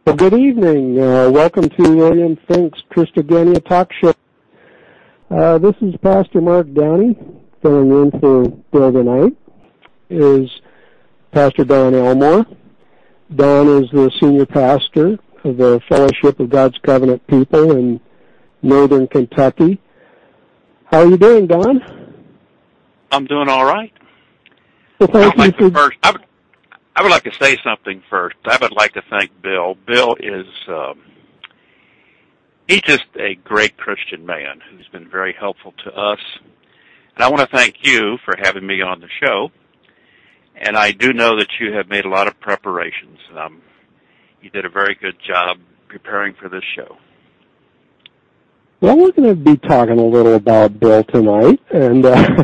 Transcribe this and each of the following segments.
Well, good evening. Welcome to William Fink's Christogenea Talk Show. This is Pastor Mark Downey, filling in for Bill tonight. Is Pastor Don Elmore. Don is the senior pastor of the Fellowship of God's Covenant People in Northern Kentucky. How are you doing, Don? I'm doing all right. Well, thank you for... I would like to say something first. I would like to thank Bill. Bill is, he's just a great Christian man who's been very helpful to us. And I want to thank you for having me on the show. And I do know that you have made a lot of preparations. You did a very good job preparing for this show. Well, we're going to be talking a little about Bill tonight, and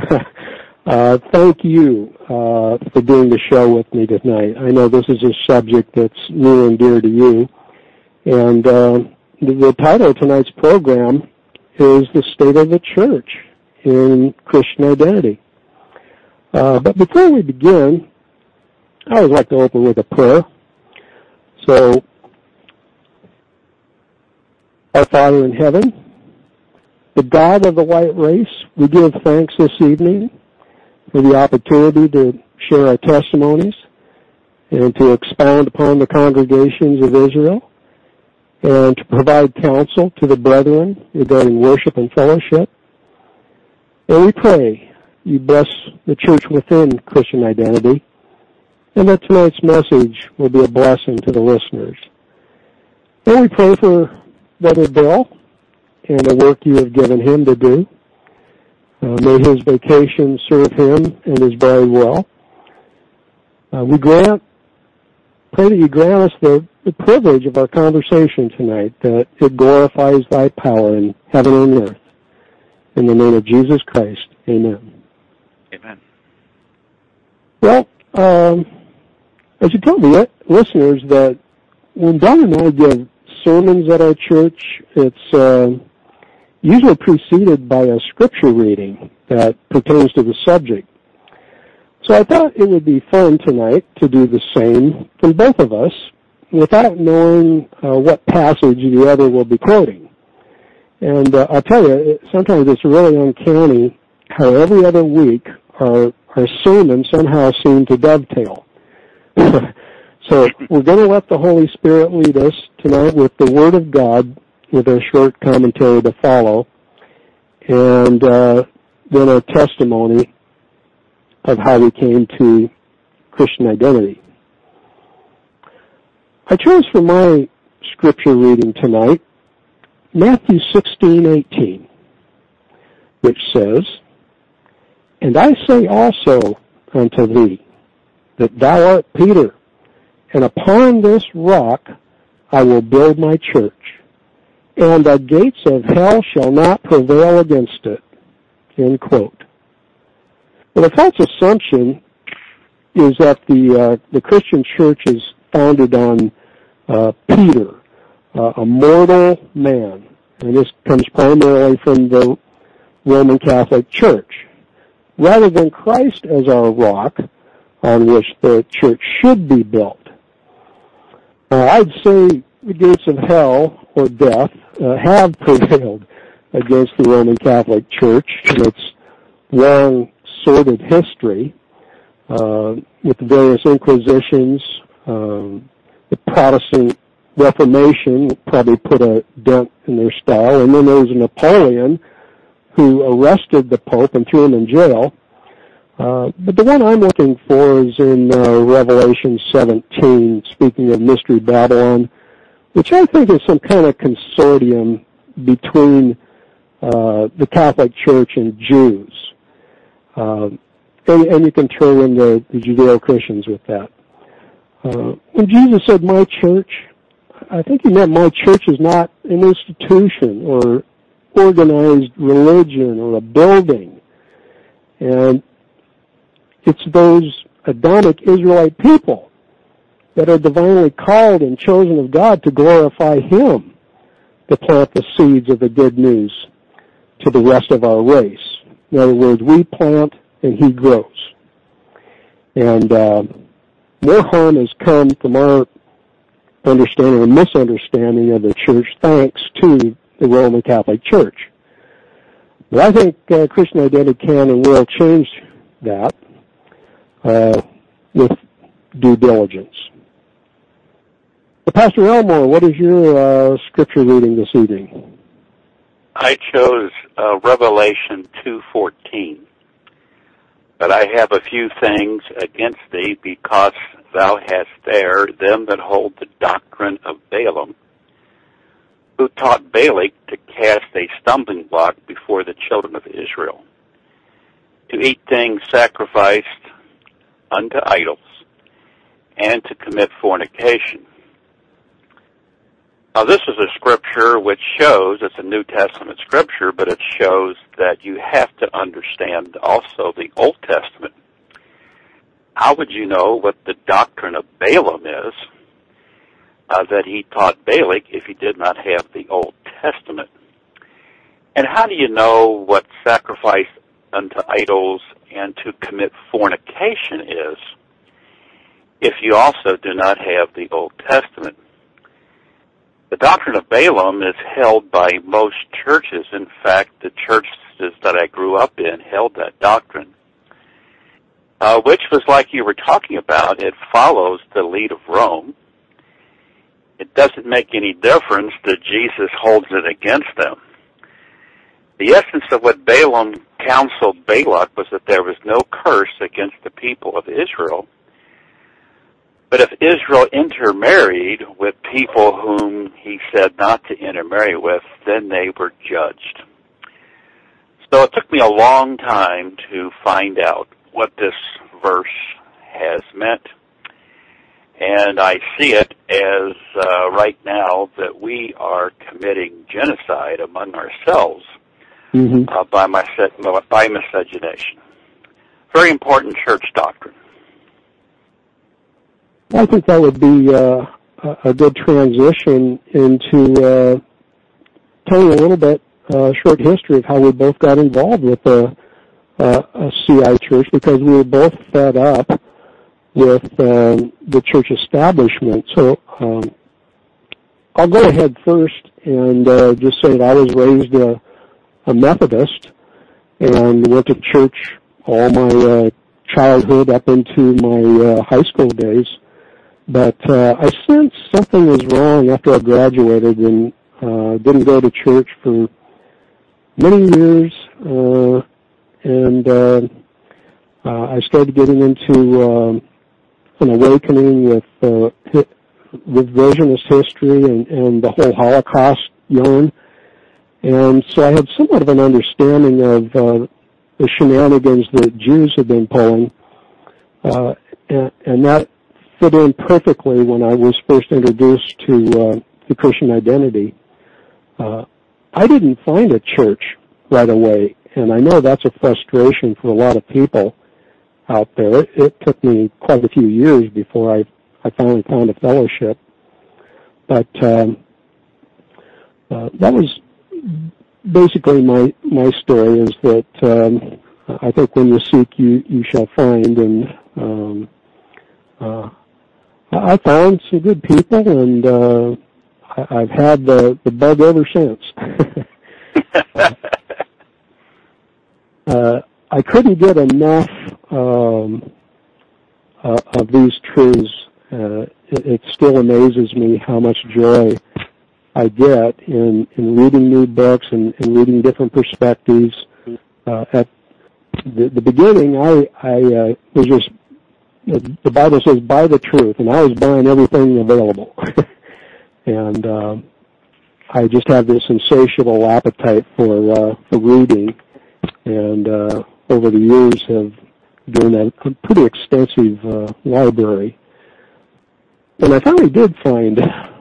thank you for doing the show with me tonight. I know this is a subject that's near and dear to you, and the title of tonight's program is The State of the Church in Christian Identity. But before we begin, I always like to open with a prayer. So, our Father in heaven, the God of the white race, we give thanks this evening for the opportunity to share our testimonies and to expound upon the congregations of Israel and to provide counsel to the brethren regarding worship and fellowship. And we pray you bless the church within Christian Identity and that tonight's message will be a blessing to the listeners. And we pray for Brother Bill and the work you have given him to do. May his vacation serve him and his bride well. We pray that you grant us the privilege of our conversation tonight, that it glorifies thy power in heaven and earth. In the name of Jesus Christ, amen. Amen. Well, I should tell the listeners that when Don and I give sermons at our church, it's usually preceded by a scripture reading that pertains to the subject. So I thought it would be fun tonight to do the same from both of us without knowing what passage the other will be quoting. And I'll tell you, sometimes it's really uncanny how every other week our sermons somehow seem to dovetail. So we're going to let the Holy Spirit lead us tonight with the Word of God, with a short commentary to follow, and then a testimony of how we came to Christian identity. I chose for my scripture reading tonight Matthew 16:18, which says, "And I say also unto thee, that thou art Peter, and upon this rock I will build my church, and the gates of hell shall not prevail against it." End quote. Well, the false assumption is that the Christian church is founded on Peter, a mortal man, and this comes primarily from the Roman Catholic Church, rather than Christ as our rock on which the church should be built. I'd say the gates of hell or death have prevailed against the Roman Catholic Church in its long, sordid history, with the various inquisitions. The Protestant Reformation probably put a dent in their style, and then there was Napoleon, who arrested the Pope and threw him in jail. But the one I'm looking for is in Revelation 17, speaking of Mystery Babylon, which I think is some kind of consortium between the Catholic Church and Jews. And you can throw in the Judeo-Christians with that. When Jesus said, "my church," I think he meant my church is not an institution or organized religion or a building. And it's those Adamic Israelite people that are divinely called and chosen of God to glorify Him, to plant the seeds of the good news to the rest of our race. In other words, we plant and He grows. And more harm has come from our understanding or misunderstanding of the church thanks to the Roman Catholic Church. But I think Christian Identity can and will change that with due diligence. Pastor Elmore, what is your scripture reading this evening? I chose Revelation 2:14. But I have a few things against thee, because thou hast there them that hold the doctrine of Balaam, who taught Balak to cast a stumbling block before the children of Israel, to eat things sacrificed unto idols, and to commit fornication. Now, this is a scripture which shows, it's a New Testament scripture, but it shows that you have to understand also the Old Testament. How would you know what the doctrine of Balaam is, that he taught Balak, if he did not have the Old Testament? And how do you know what sacrifice unto idols and to commit fornication is, if you also do not have the Old Testament? The doctrine of Balaam is held by most churches. In fact, the churches that I grew up in held that doctrine, which was like you were talking about. It follows the lead of Rome. It doesn't make any difference that Jesus holds it against them. The essence of what Balaam counseled Balak was that there was no curse against the people of Israel. But if Israel intermarried with people whom he said not to intermarry with, then they were judged. So it took me a long time to find out what this verse has meant. And I see it as right now that we are committing genocide among ourselves by miscegenation. Very important church doctrine. I think that would be a good transition into telling a little bit short history of how we both got involved with a CI church, because we were both fed up with the church establishment. So I'll go ahead first and just say that I was raised a Methodist and went to church all my childhood up into my high school days. But I sensed something was wrong after I graduated and didn't go to church for many years. And I started getting into an awakening with revisionist history and the whole Holocaust yarn. And so I had somewhat of an understanding of the shenanigans that Jews had been pulling. And that fit in perfectly when I was first introduced to the Christian Identity. I didn't find a church right away, and I know that's a frustration for a lot of people out there. It took me quite a few years before I finally found a fellowship. But that was basically my story, is that I think when you seek, you shall find, and I found some good people, and I've had the bug ever since. I couldn't get enough of these truths. It still amazes me how much joy I get in reading new books and reading different perspectives. At the beginning, I was just, the Bible says, buy the truth, and I was buying everything available. And I just have this insatiable appetite for reading, and over the years have gained a pretty extensive library. And I finally did find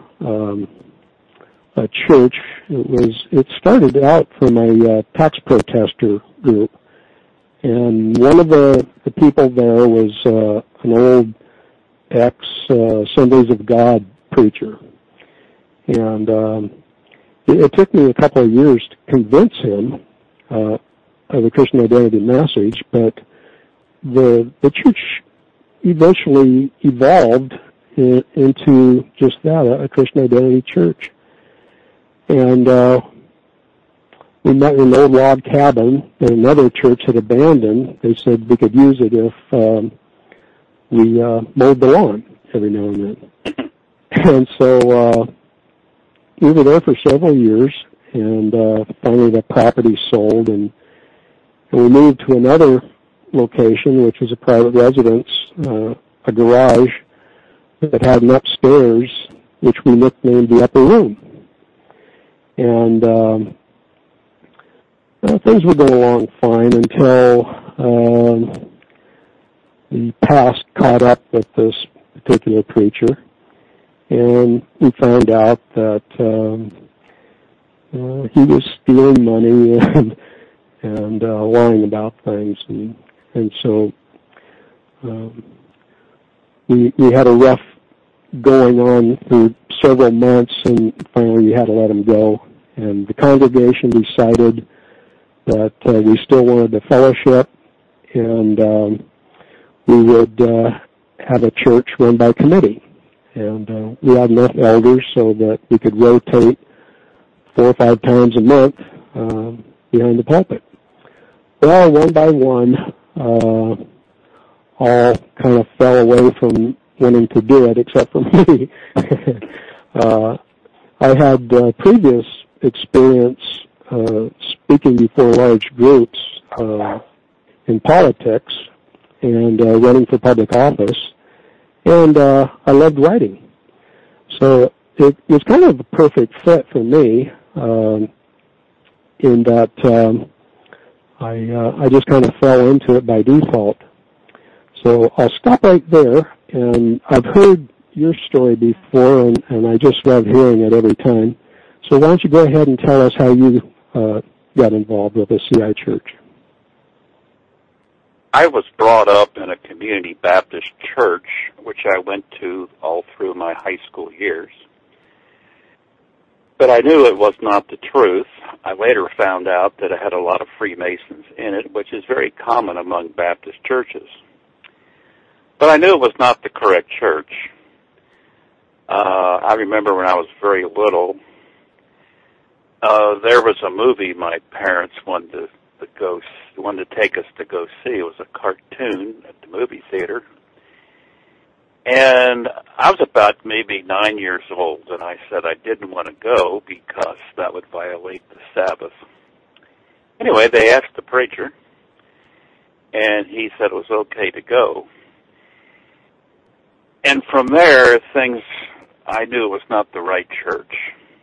a church. It started out from a tax protester group, and one of the people there was an old ex-Assemblies of God preacher. And it took me a couple of years to convince him of the Christian Identity message, but the church eventually evolved into just that, a Christian Identity Church. And we met in an old log cabin that another church had abandoned. They said we could use it if we mowed the lawn every now and then. And so we were there for several years, and finally the property sold, and we moved to another location, which was a private residence, a garage that had an upstairs, which we nicknamed the upper room. And things were going along fine until the past caught up with this particular preacher, and we found out that he was stealing money and lying about things, and so we had a rough going on for several months, and finally we had to let him go. And the congregation decided that we still wanted the fellowship, and we would have a church run by committee. And we had enough elders so that we could rotate 4 or 5 times a month behind the pulpit. Well, one by one, all kind of fell away from wanting to do it, except for me. I had previous experience speaking before large groups in politics and running for public office, and I loved writing. So it was kind of a perfect fit for me in that I just kind of fell into it by default. So I'll stop right there, and I've heard your story before, and I just love hearing it every time. So why don't you go ahead and tell us how you got involved with the CI Church? I was brought up in a community Baptist church, which I went to all through my high school years. But I knew it was not the truth. I later found out that it had a lot of Freemasons in it, which is very common among Baptist churches. But I knew it was not the correct church. I remember when I was very little, there was a movie my parents wanted to take us to go see. It was a cartoon at the movie theater. And I was about maybe 9 years old, and I said I didn't want to go because that would violate the Sabbath. Anyway, they asked the preacher, and he said it was okay to go. And from there, I knew it was not the right church.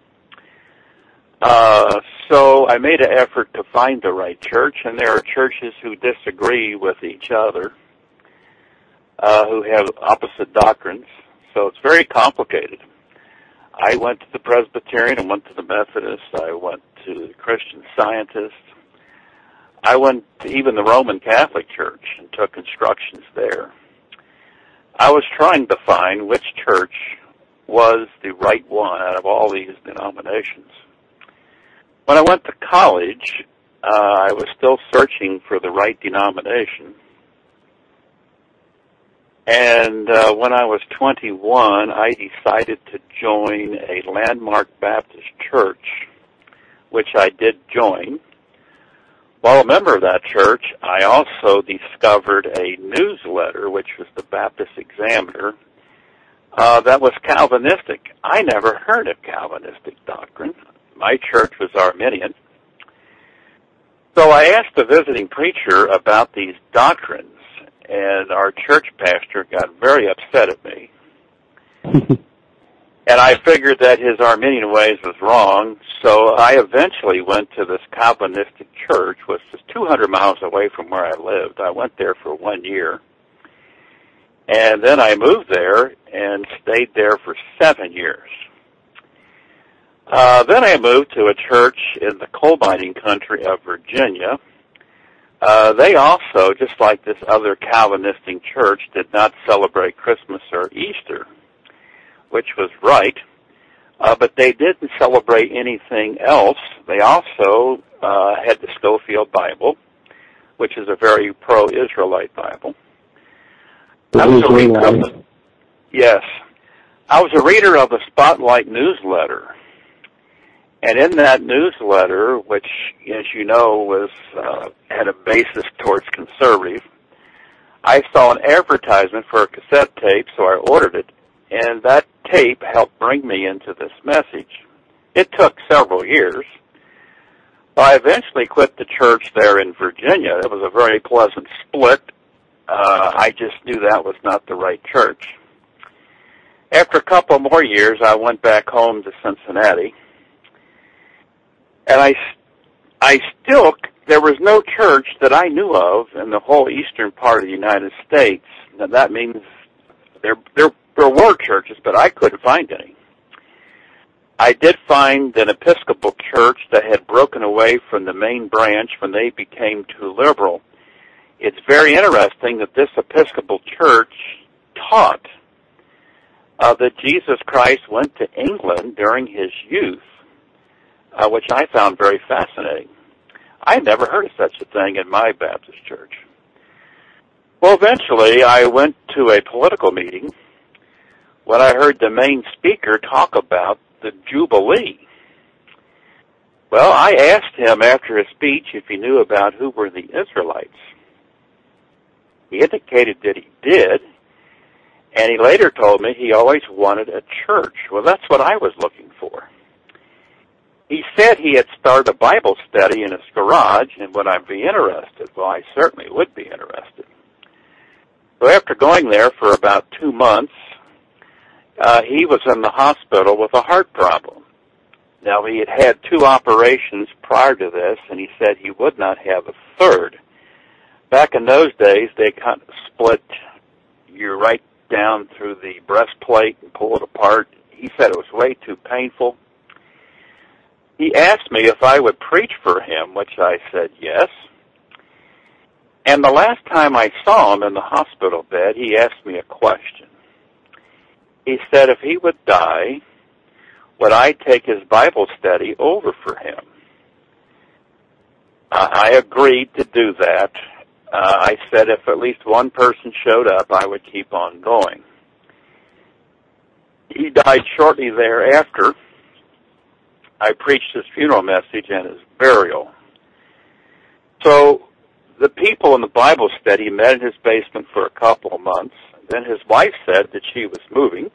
So I made an effort to find the right church, and there are churches who disagree with each other, who have opposite doctrines, so it's very complicated. I went to the Presbyterian, I went to the Methodist, I went to the Christian Scientist, I went to even the Roman Catholic Church and took instructions there. I was trying to find which church was the right one out of all these denominations. When I went to college, I was still searching for the right denomination. And when I was 21, I decided to join a Landmark Baptist Church, which I did join. While a member of that church, I also discovered a newsletter, which was the Baptist Examiner, that was Calvinistic. I never heard of Calvinistic doctrine. My church was Arminian. So I asked the visiting preacher about these doctrines, and our church pastor got very upset at me. And I figured that his Arminian ways was wrong, so I eventually went to this Calvinistic church, which was 200 miles away from where I lived. I went there for 1 year. And then I moved there and stayed there for 7 years. Then I moved to a church in the coal mining country of Virginia. They also, just like this other Calvinistic church, did not celebrate Christmas or Easter, which was right, but they didn't celebrate anything else. They also had the Scofield Bible, which is a very pro-Israelite Bible. I was a Yes. I was a reader of the Spotlight newsletter, and in that newsletter, which, as you know, was had a basis towards conservative, I saw an advertisement for a cassette tape, so I ordered it, and that tape helped bring me into this message. It took several years. I eventually quit the church there in Virginia. It was a very pleasant split. I just knew that was not the right church. After a couple more years, I went back home to Cincinnati, and there was no church that I knew of in the whole eastern part of the United States. Now, that means there were churches, but I couldn't find any. I did find an Episcopal church that had broken away from the main branch when they became too liberal. It's very interesting that this Episcopal church taught that Jesus Christ went to England during his youth, which I found very fascinating. I had never heard of such a thing in my Baptist church. Well, eventually I went to a political meeting when I heard the main speaker talk about the Jubilee. Well, I asked him after his speech if he knew about who were the Israelites. He indicated that he did, and he later told me he always wanted a church. Well, that's what I was looking for. He said he had started a Bible study in his garage and would I be interested? Well, I certainly would be interested. So after going there for about 2 months, he was in the hospital with a heart problem. Now, he had had 2 operations prior to this, and he said he would not have a third. Back in those days, they kind of split you right down through the breastplate and pull it apart. He said it was way too painful. He asked me if I would preach for him, which I said yes. And the last time I saw him in the hospital bed, he asked me a question. He said if he would die, would I take his Bible study over for him? I agreed to do that. I said if at least one person showed up, I would keep on going. He died shortly thereafter. I preached his funeral message and his burial. So the people in the Bible study met in his basement for a couple of months. Then his wife said that she was moving.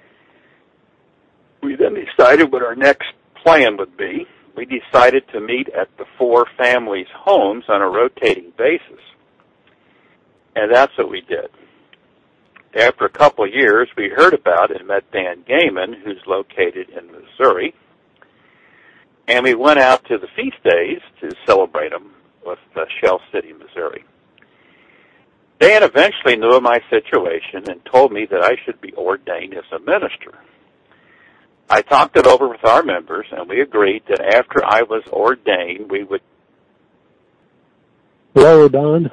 We then decided what our next plan would be. We decided to meet at the 4 families' homes on a rotating basis. And that's what we did. After a couple of years, we heard about and met Dan Gaiman, who's located in Missouri. And we went out to the feast days to celebrate them with Shell City, Missouri. Dan eventually knew of my situation and told me that I should be ordained as a minister. I talked it over with our members, and we agreed that after I was ordained, we would... Hello, Don?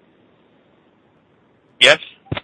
Yes?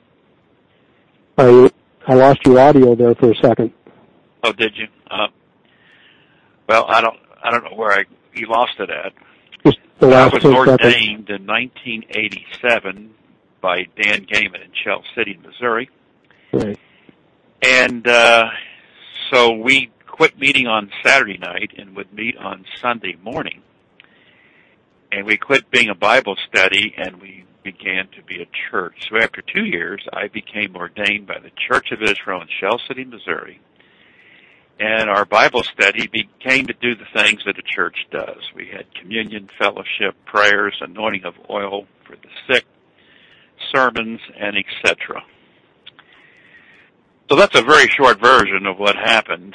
I lost your audio there for a second. Oh, did you? Well, I don't know where you lost it at. Just the last I was 10 ordained seconds. in 1987 by Dan Gaiman in Shell City, Missouri. Right. And so we quit meeting on Saturday night and would meet on Sunday morning. And we quit being a Bible study and we began to be a church. So after 2 years, I became ordained by the Church of Israel in Shell City, Missouri. And our Bible study became to do the things that a church does. We had communion, fellowship, prayers, anointing of oil for the sick, sermons, and etc. So that's a very short version of what happened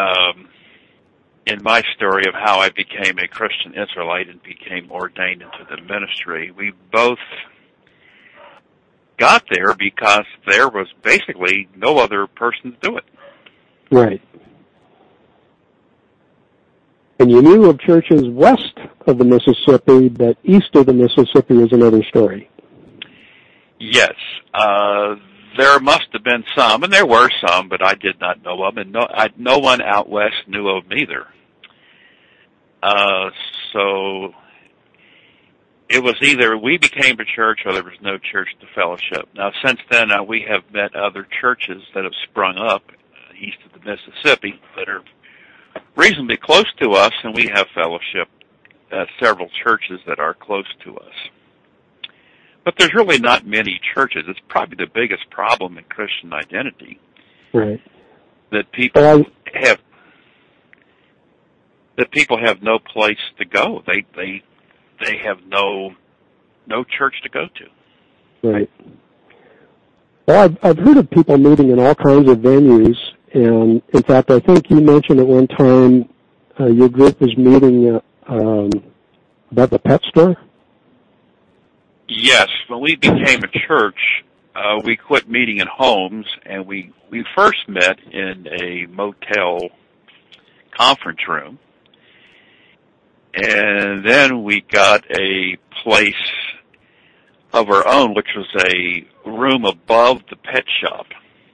in my story of how I became a Christian Israelite and became ordained into the ministry. We both got there because there was basically no other person to do it. Right. And you knew of churches west of the Mississippi, but east of the Mississippi is another story. Yes. There must have been some, and there were some, but I did not know of them, and no one out west knew of them either. So it was either we became a church or there was no church to fellowship. Now, since then, we have met other churches that have sprung up east of the Mississippi that are reasonably close to us, and we have fellowship at several churches that are close to us. But there's really not many churches. It's probably the biggest problem in Christian identity. Right. That people have no place to go. They have no church to go to. Right. Well, I've heard of people meeting in all kinds of venues, and in fact, I think you mentioned at one time your group was meeting above the pet store. Yes, when we became a church, we quit meeting in homes, and we first met in a motel conference room, and then we got a place of our own, which was a room above the pet shop,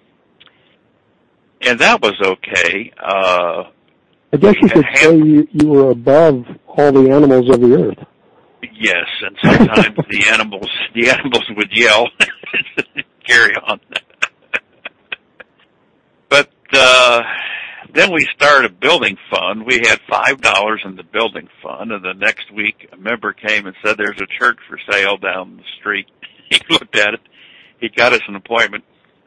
and that was okay. I guess you could say you were above all the animals of the earth. Yes, and sometimes the animals would yell. Carry on. But then we started a building fund. We had $5 in the building fund, and the next week a member came and said, "There's a church for sale down the street." He looked at it. He got us an appointment.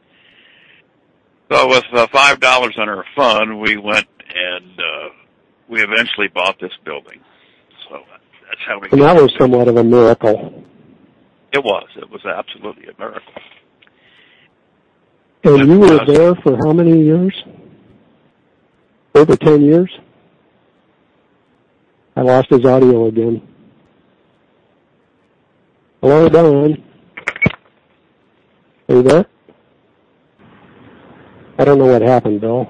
So with $5 in our fund, we went and we eventually bought this building. So that's how we. And that was somewhat of a miracle. It was. It was absolutely a miracle. And you were there for how many years? Over 10 years? I lost his audio again. Hello, Don. Are you there? I don't know what happened, Bill.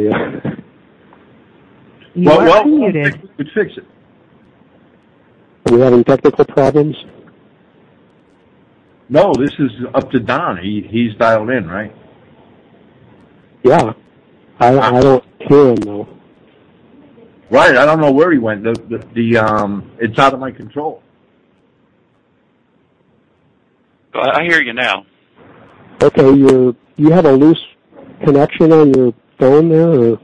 You are muted. We could fix it. Are we having technical problems? No, this is up to Don. He's dialed in, right? Yeah. I don't hear him, though. Right, I don't know where he went. It's out of my control. I hear you now. Okay, you have a loose connection on your phone there, or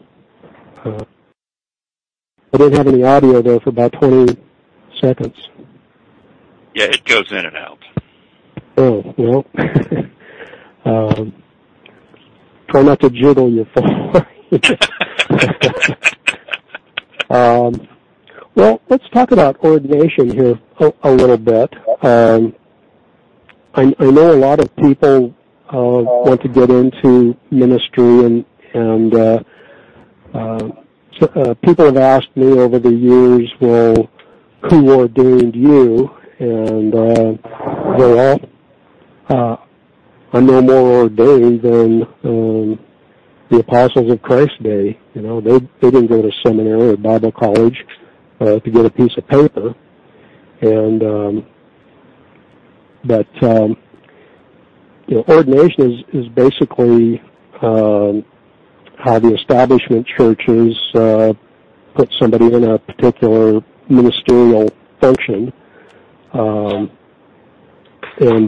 I didn't have any audio there for about 20 seconds. Yeah, it goes in and out. Oh, well, try not to jiggle your phone. Well, let's talk about ordination here a little bit. I know a lot of people want to get into ministry, and people have asked me over the years, well, who ordained you? And they're all, I'm no more ordained than the apostles of Christ's day. You know, they didn't go to seminary or Bible college to get a piece of paper. And but you know, ordination is basically how the establishment churches put somebody in a particular ministerial function, and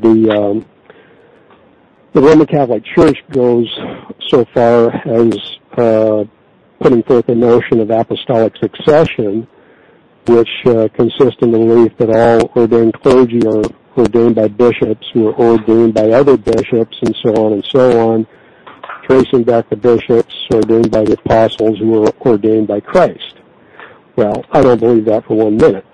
the Roman Catholic Church goes so far as putting forth the notion of apostolic succession, which consists in the belief that all ordained clergy are ordained by bishops who are ordained by other bishops, and so on, tracing back the bishops ordained by the apostles who were ordained by Christ. Well, I don't believe that for 1 minute.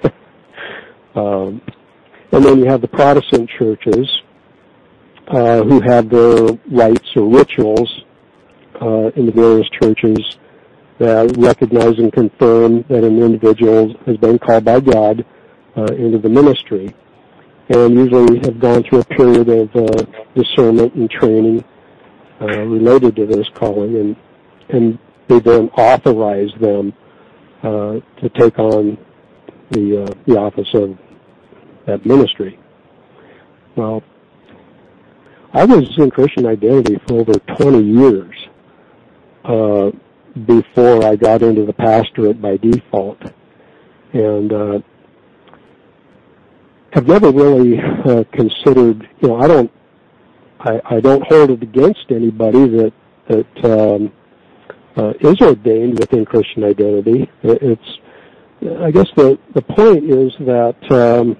And then you have the Protestant churches who have their rites or rituals in the various churches that recognize and confirm that an individual has been called by God into the ministry, and usually have gone through a period of discernment and training related to this calling, and they then authorize them to take on the office of that ministry. Well, I was in Christian identity for over 20 years before I got into the pastorate by default, and have never really considered. You know, I don't hold it against anybody that is ordained within Christian identity. I guess the point is that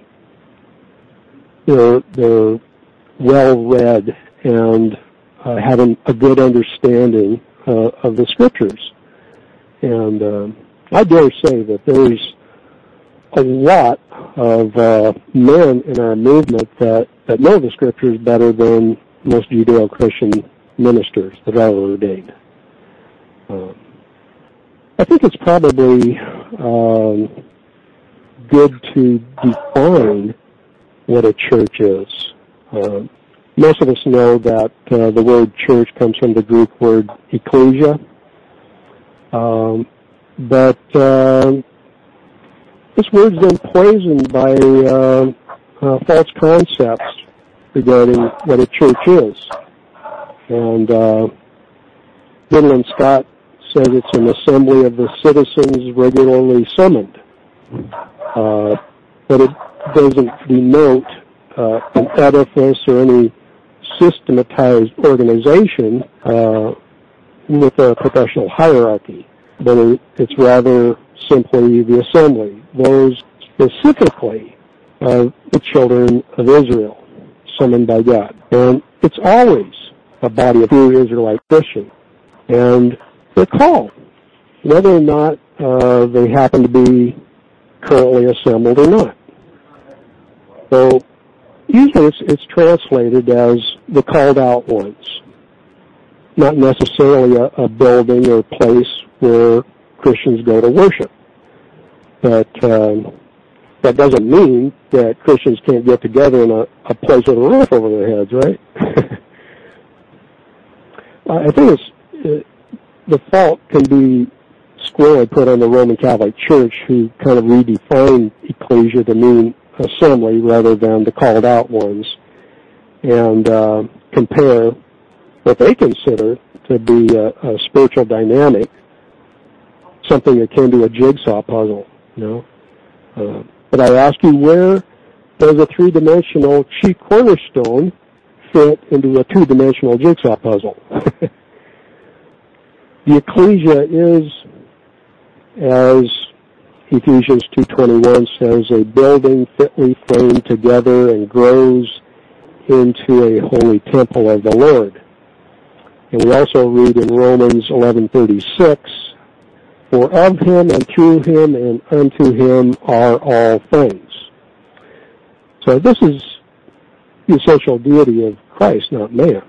they're well-read and having a good understanding of the Scriptures. And I dare say that there's a lot of men in our movement that know the Scriptures better than most Judeo-Christian ministers that are ordained. I think it's probably good to define what a church is. Most of us know that the word church comes from the Greek word ecclesia, but this word's been poisoned by false concepts regarding what a church is. And Biddle and Scott says it's an assembly of the citizens regularly summoned. But it doesn't denote an edifice or any systematized organization with a professional hierarchy. But it's rather simply the assembly, those specifically the children of Israel, summoned by God. And it's always a body of true Israelite Christians. And they're called, whether or not they happen to be currently assembled or not. So usually it's translated as the called out ones, not necessarily a building or place where Christians go to worship. But that doesn't mean that Christians can't get together in a place with a roof over their heads, right? I think the fault can be squarely put on the Roman Catholic Church, who kind of redefined ecclesia to mean assembly rather than the called out ones, and compare what they consider to be a spiritual dynamic, something akin to a jigsaw puzzle, But I ask you, where does a three-dimensional chief cornerstone fit into a two-dimensional jigsaw puzzle? The ecclesia is, as Ephesians 2:21 says, a building fitly framed together and grows into a holy temple of the Lord. And we also read in Romans 11:36, for of him and through him and unto him are all things. So this is the essential deity of Christ, not man.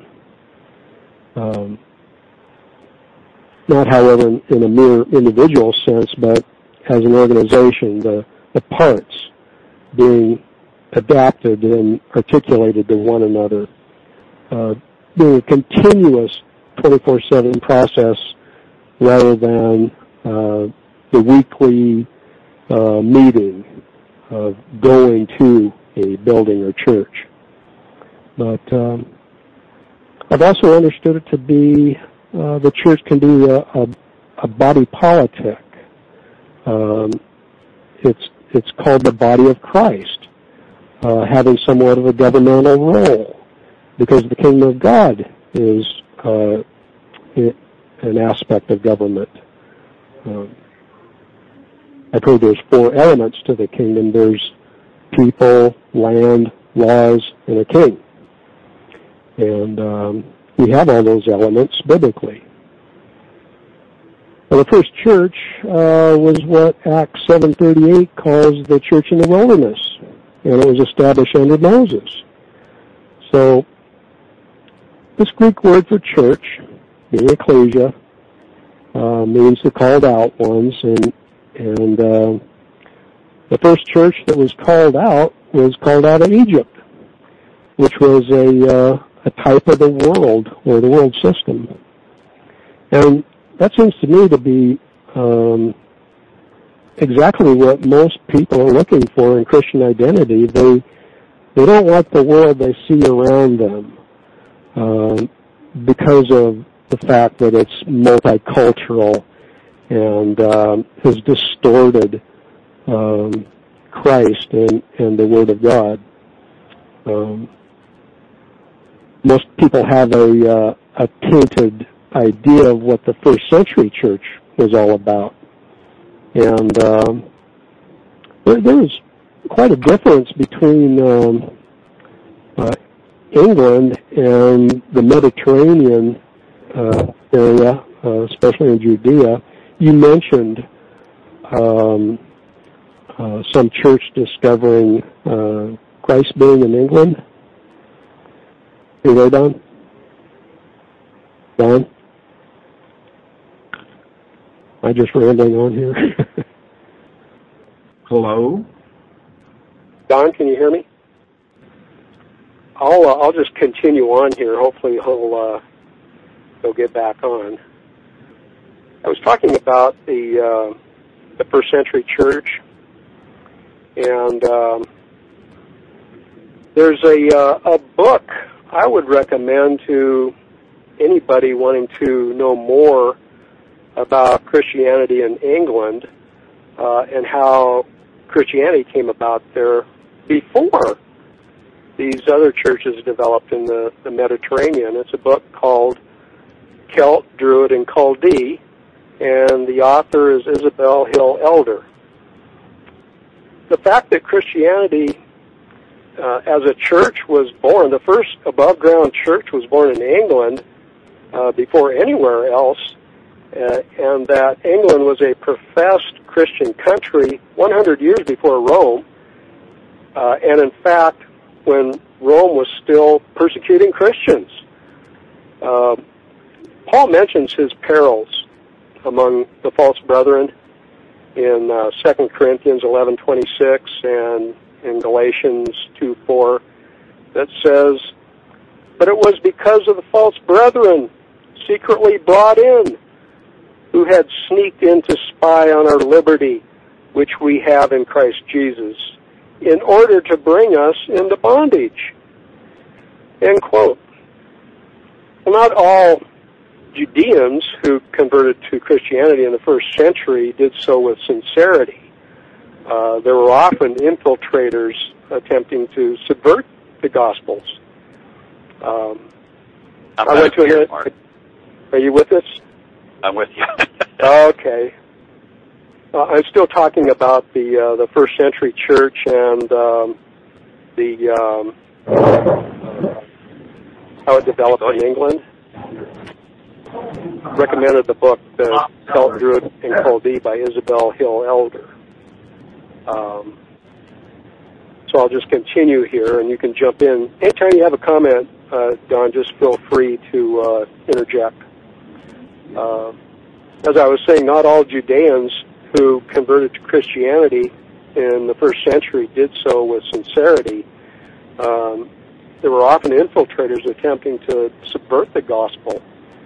Not, however, in a mere individual sense, but as an organization, the parts being adapted and articulated to one another, being a continuous 24/7 process rather than the weekly meeting of going to a building or church. But I've also understood it to be the church can be a body politic. It's called the body of Christ, having somewhat of a governmental role, because the kingdom of God is an aspect of government. I've heard there's 4 elements to the kingdom. There's people, land, laws, and a king. And we have all those elements biblically. Well, the first church was what Acts 7:38 calls the church in the wilderness, and it was established under Moses. So this Greek word for church, being ecclesia, means the called out ones, and the first church that was called out of Egypt, which was a type of the world, or the world system. And that seems to me to be exactly what most people are looking for in Christian identity. They don't like the world they see around them because of the fact that it's multicultural and has distorted Christ and the Word of God. Most people have a tainted idea of what the first century church was all about. And there was quite a difference between England and the Mediterranean area, especially in Judea. You mentioned some church discovering Christ being in England. You there, Don? Don? Am I just rambling on here? Hello? Don, can you hear me? I'll just continue on here. Hopefully he'll get back on. I was talking about the first century church, and there's a book I would recommend to anybody wanting to know more about Christianity in England and how Christianity came about there before these other churches developed in the Mediterranean. It's a book called Celt, Druid, and Chaldee, and the author is Isabel Hill Elder. The fact that Christianity as a church was born, the first above-ground church was born in England before anywhere else, and that England was a professed Christian country 100 years before Rome, and in fact, when Rome was still persecuting Christians. Paul mentions his perils among the false brethren in 2 Corinthians 11:26 and in Galatians 2:4 that says, "But it was because of the false brethren secretly brought in, who had sneaked in to spy on our liberty, which we have in Christ Jesus, in order to bring us into bondage." End quote. Well, not all Judeans who converted to Christianity in the first century did so with sincerity. There were often infiltrators attempting to subvert the Gospels. I went to an. Are you with us? I'm with you. Okay. I'm still talking about the first century church and how it developed in England. Recommended the book, The Celt, Druid, and Chaldee by Isabel Hill Elder. So I'll just continue here, and you can jump in. Anytime you have a comment, Don, just feel free to interject. As I was saying, not all Judeans who converted to Christianity in the first century did so with sincerity. There were often infiltrators attempting to subvert the gospel.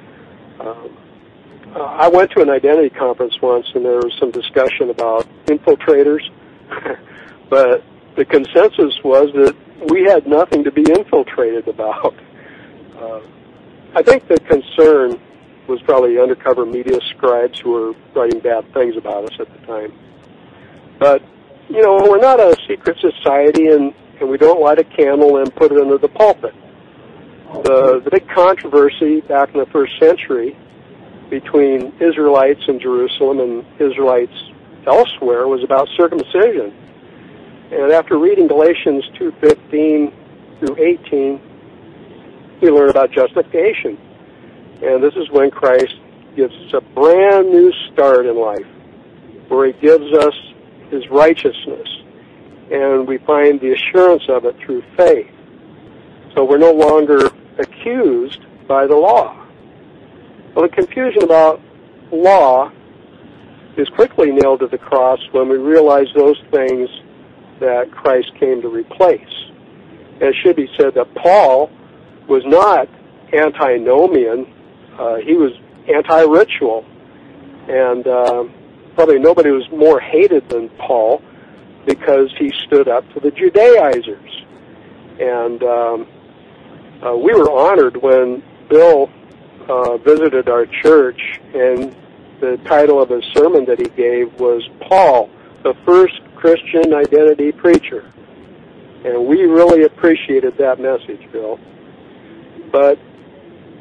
I went to an identity conference once, and there was some discussion about infiltrators, but the consensus was that we had nothing to be infiltrated about. I think the concern was probably undercover media scribes who were writing bad things about us at the time. But, you know, we're not a secret society, and we don't light a candle and put it under the pulpit. The big controversy back in the first century between Israelites in Jerusalem and Israelites elsewhere was about circumcision. And after reading Galatians 2:15 through 18, we learn about justification. And this is when Christ gives us a brand new start in life, where he gives us his righteousness, and we find the assurance of it through faith. So we're no longer accused by the law. Well, the confusion about law is quickly nailed to the cross when we realize those things that Christ came to replace. And it should be said that Paul was not antinomian. He was anti-ritual. And probably nobody was more hated than Paul because he stood up to the Judaizers. And we were honored when Bill visited our church, and the title of his sermon that he gave was Paul, the First Christian Identity Preacher. And we really appreciated that message, Bill. But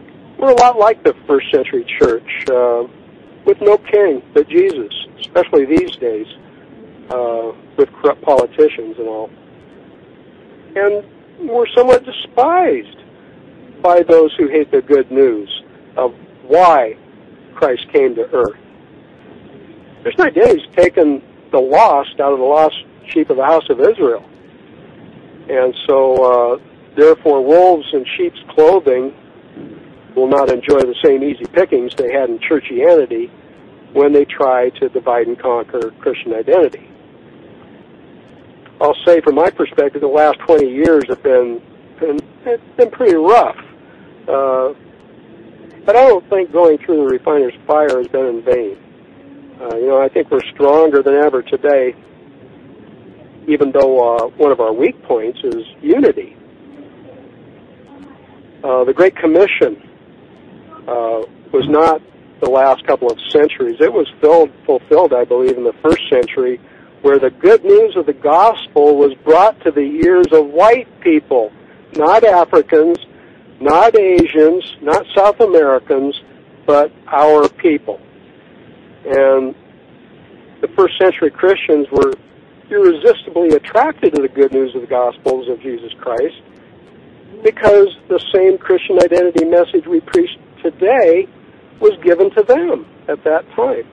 we're a lot like the first century church, with no king but Jesus, especially these days, with corrupt politicians and all. And we're somewhat despised by those who hate the good news of why Christ came to earth. Christian identity's taken the lost out of the lost sheep of the house of Israel. And so, therefore, wolves in sheep's clothing will not enjoy the same easy pickings they had in churchianity when they try to divide and conquer Christian identity. I'll say, from my perspective, the last 20 years have been pretty rough. But I don't think going through the refiner's fire has been in vain. I think we're stronger than ever today, even though one of our weak points is unity. The Great Commission was not the last couple of centuries. It was fulfilled, I believe, in the first century, where the good news of the gospel was brought to the ears of white people, not Africans, not Asians, not South Americans, but our people. And the first century Christians were irresistibly attracted to the good news of the Gospels of Jesus Christ because the same Christian identity message we preach today was given to them at that time.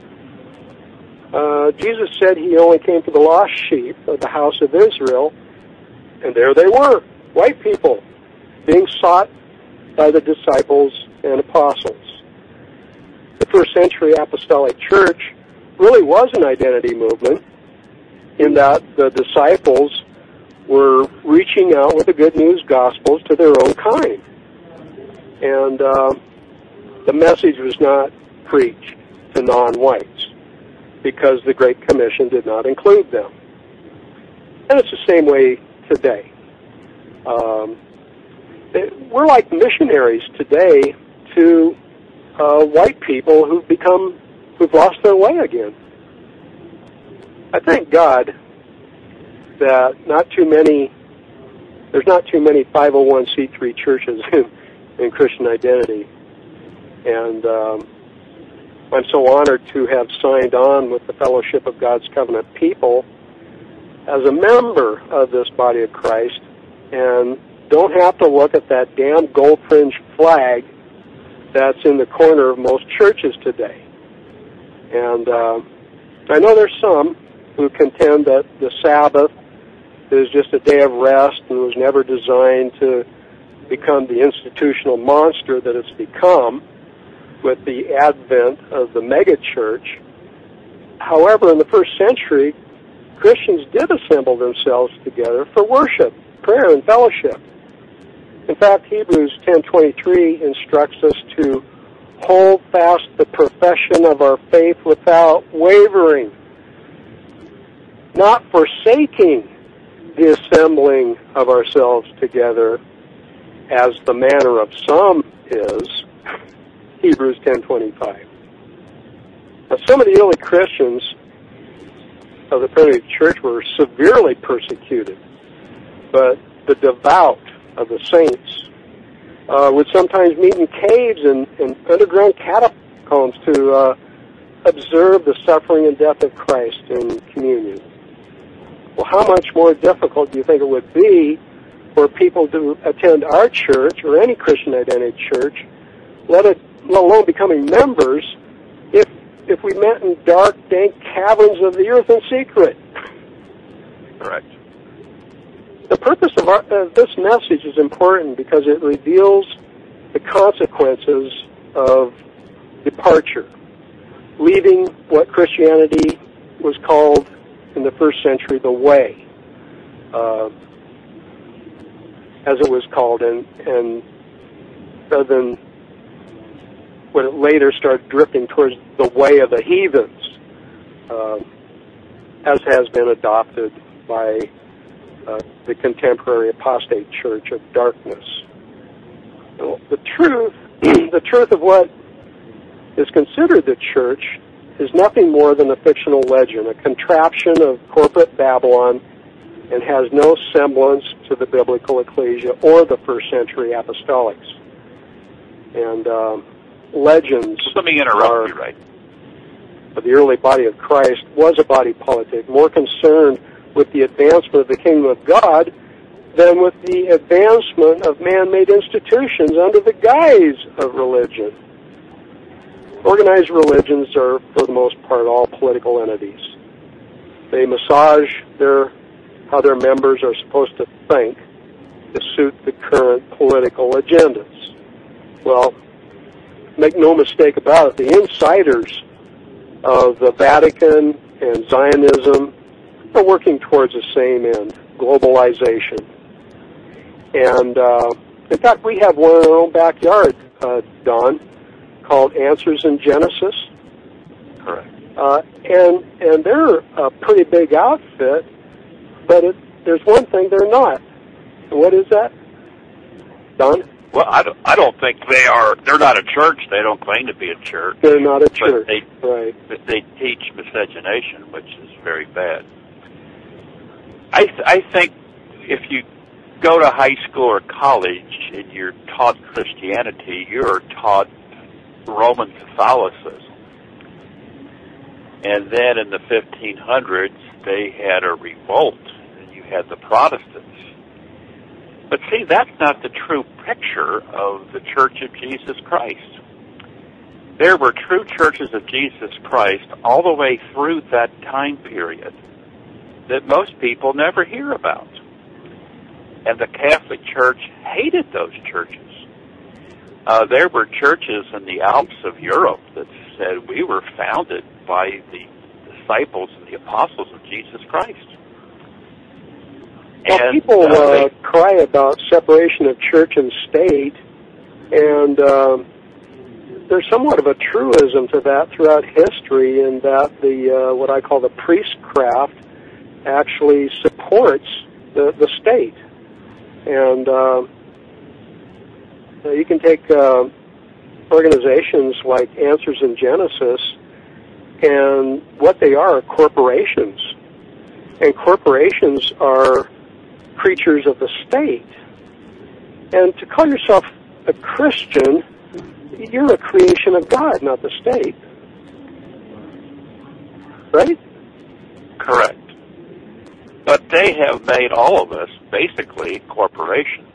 Jesus said he only came for the lost sheep of the house of Israel, and there they were, white people, being sought by the disciples and apostles. The first century apostolic church really was an identity movement in that the disciples were reaching out with the good news gospels to their own kind. And the message was not preached to non-whites because the Great Commission did not include them. And it's the same way today. We're like missionaries today to white people who've lost their way again. I thank God that there's not too many 501c3 churches in Christian identity. And I'm so honored to have signed on with the Fellowship of God's Covenant People as a member of this body of Christ, and don't have to look at that damn gold-fringed flag that's in the corner of most churches today. And I know there's some who contend that the Sabbath is just a day of rest and was never designed to become the institutional monster that it's become with the advent of the megachurch. However, in the first century, Christians did assemble themselves together for worship, prayer, and fellowship. In fact, Hebrews 10:23 instructs us to hold fast the profession of our faith without wavering, not forsaking the assembling of ourselves together, as the manner of some is, Hebrews 10:25. Now, some of the early Christians of the primitive church were severely persecuted, but the devout of the saints would sometimes meet in caves and underground catacombs to observe the suffering and death of Christ in communion. Well, how much more difficult do you think it would be for people to attend our church or any Christian identity church, let alone becoming members, if we met in dark, dank caverns of the earth in secret? Correct. The purpose of this message is important because it reveals the consequences of departure, leaving what Christianity was called in the first century the way, as it was called, and rather than when it later started drifting towards the way of the heathens, as has been adopted by the contemporary apostate church of darkness. Well, the truth of what is considered the church is nothing more than a fictional legend, a contraption of corporate Babylon, and has no semblance to the biblical ecclesia or the first century apostolics. and legends. Let me interrupt you, right? The early body of Christ was a body politic, more concerned with the advancement of the kingdom of God than with the advancement of man-made institutions under the guise of religion. Organized religions are, for the most part, all political entities. They massage how their members are supposed to think to suit the current political agendas. Well, make no mistake about it, the insiders of the Vatican and Zionism are working towards the same end, globalization. And, in fact, we have one in our own backyard, Don, called Answers in Genesis. Correct. And they're a pretty big outfit, but there's one thing they're not. And what is that, Don? Well, I don't think they are. They're not a church. They don't claim to be a church. They're not a church, right? But they teach miscegenation, which is very bad. I think if you go to high school or college and you're taught Christianity, you're taught Roman Catholicism. And then in the 1500s, they had a revolt, and you had the Protestants. But see, that's not the true picture of the Church of Jesus Christ. There were true churches of Jesus Christ all the way through that time period that most people never hear about. And the Catholic Church hated those churches. There were churches in the Alps of Europe that said we were founded by the disciples and the apostles of Jesus Christ. Well, and people cry about separation of church and state, and there's somewhat of a truism to that throughout history, in that the what I call the priestcraft actually supports the state. And you can take organizations like Answers in Genesis, and what they are corporations. And corporations are creatures of the state. And to call yourself a Christian, you're a creation of God, not the state. Right? Correct. But they have made all of us basically corporations.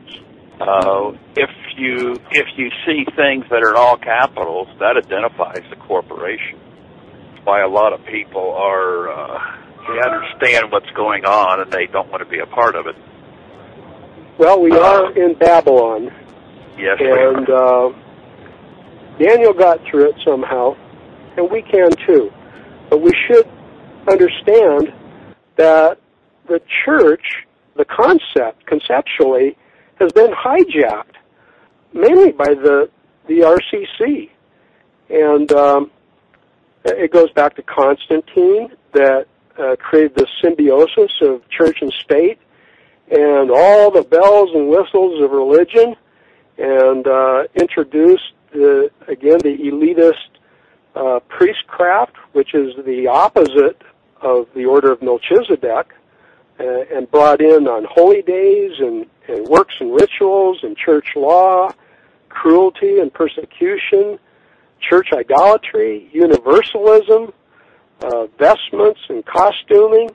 If you see things that are in all capitals, that identifies the corporation. That's why a lot of people they understand what's going on and they don't want to be a part of it. Well, we are in Babylon. Yes, and Daniel got through it somehow, and we can too. But we should understand that the church, the conceptually, has been hijacked, mainly by the RCC. And it goes back to Constantine, that created the symbiosis of church and state, and all the bells and whistles of religion, and introduced, the elitist priestcraft, which is the opposite of the order of Melchizedek, and brought in on holy days and works and rituals and church law, cruelty and persecution, church idolatry, universalism, vestments and costuming.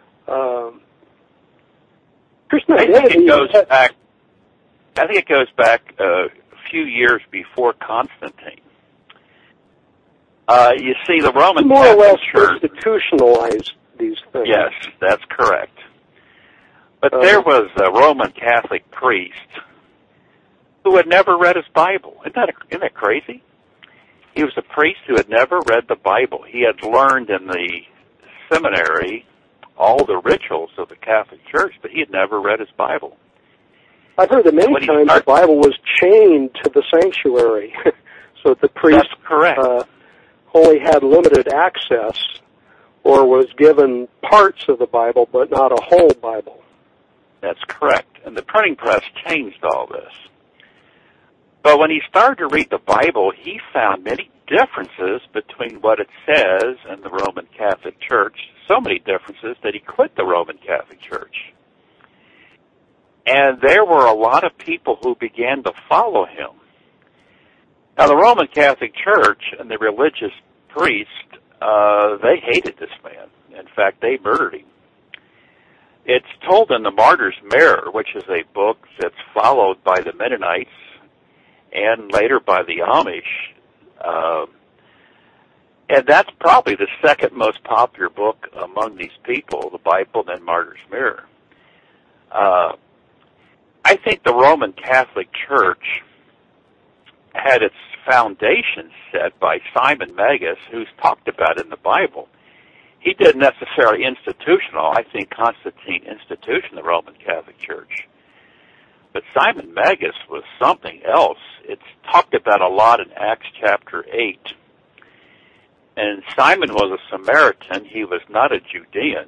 Christian identity. I think it goes back a few years before Constantine. You see, the Roman more or less Church institutionalized these things. Yes, that's correct. But there was a Roman Catholic priest who had never read his Bible. Isn't that crazy? He was a priest who had never read the Bible. He had learned in the seminary all the rituals of the Catholic Church, but he had never read his Bible. I've heard that many times the Bible was chained to the sanctuary, so that the priest only had limited access, or was given parts of the Bible, but not a whole Bible. That's correct. And the printing press changed all this. But when he started to read the Bible, he found many differences between what it says in the Roman Catholic Church, so many differences that he quit the Roman Catholic Church. And there were a lot of people who began to follow him. Now, the Roman Catholic Church and the religious priest, they hated this man. In fact, they murdered him. It's told in the Martyr's Mirror, which is a book that's followed by the Mennonites and later by the Amish. And that's probably the second most popular book among these people, the Bible, then Martyr's Mirror. I think the Roman Catholic Church had its foundation set by Simon Magus, who's talked about in the Bible. He didn't necessarily institutional. I think Constantine institutioned the Roman Catholic Church. But Simon Magus was something else. It's talked about a lot in Acts chapter 8. And Simon was a Samaritan. He was not a Judean.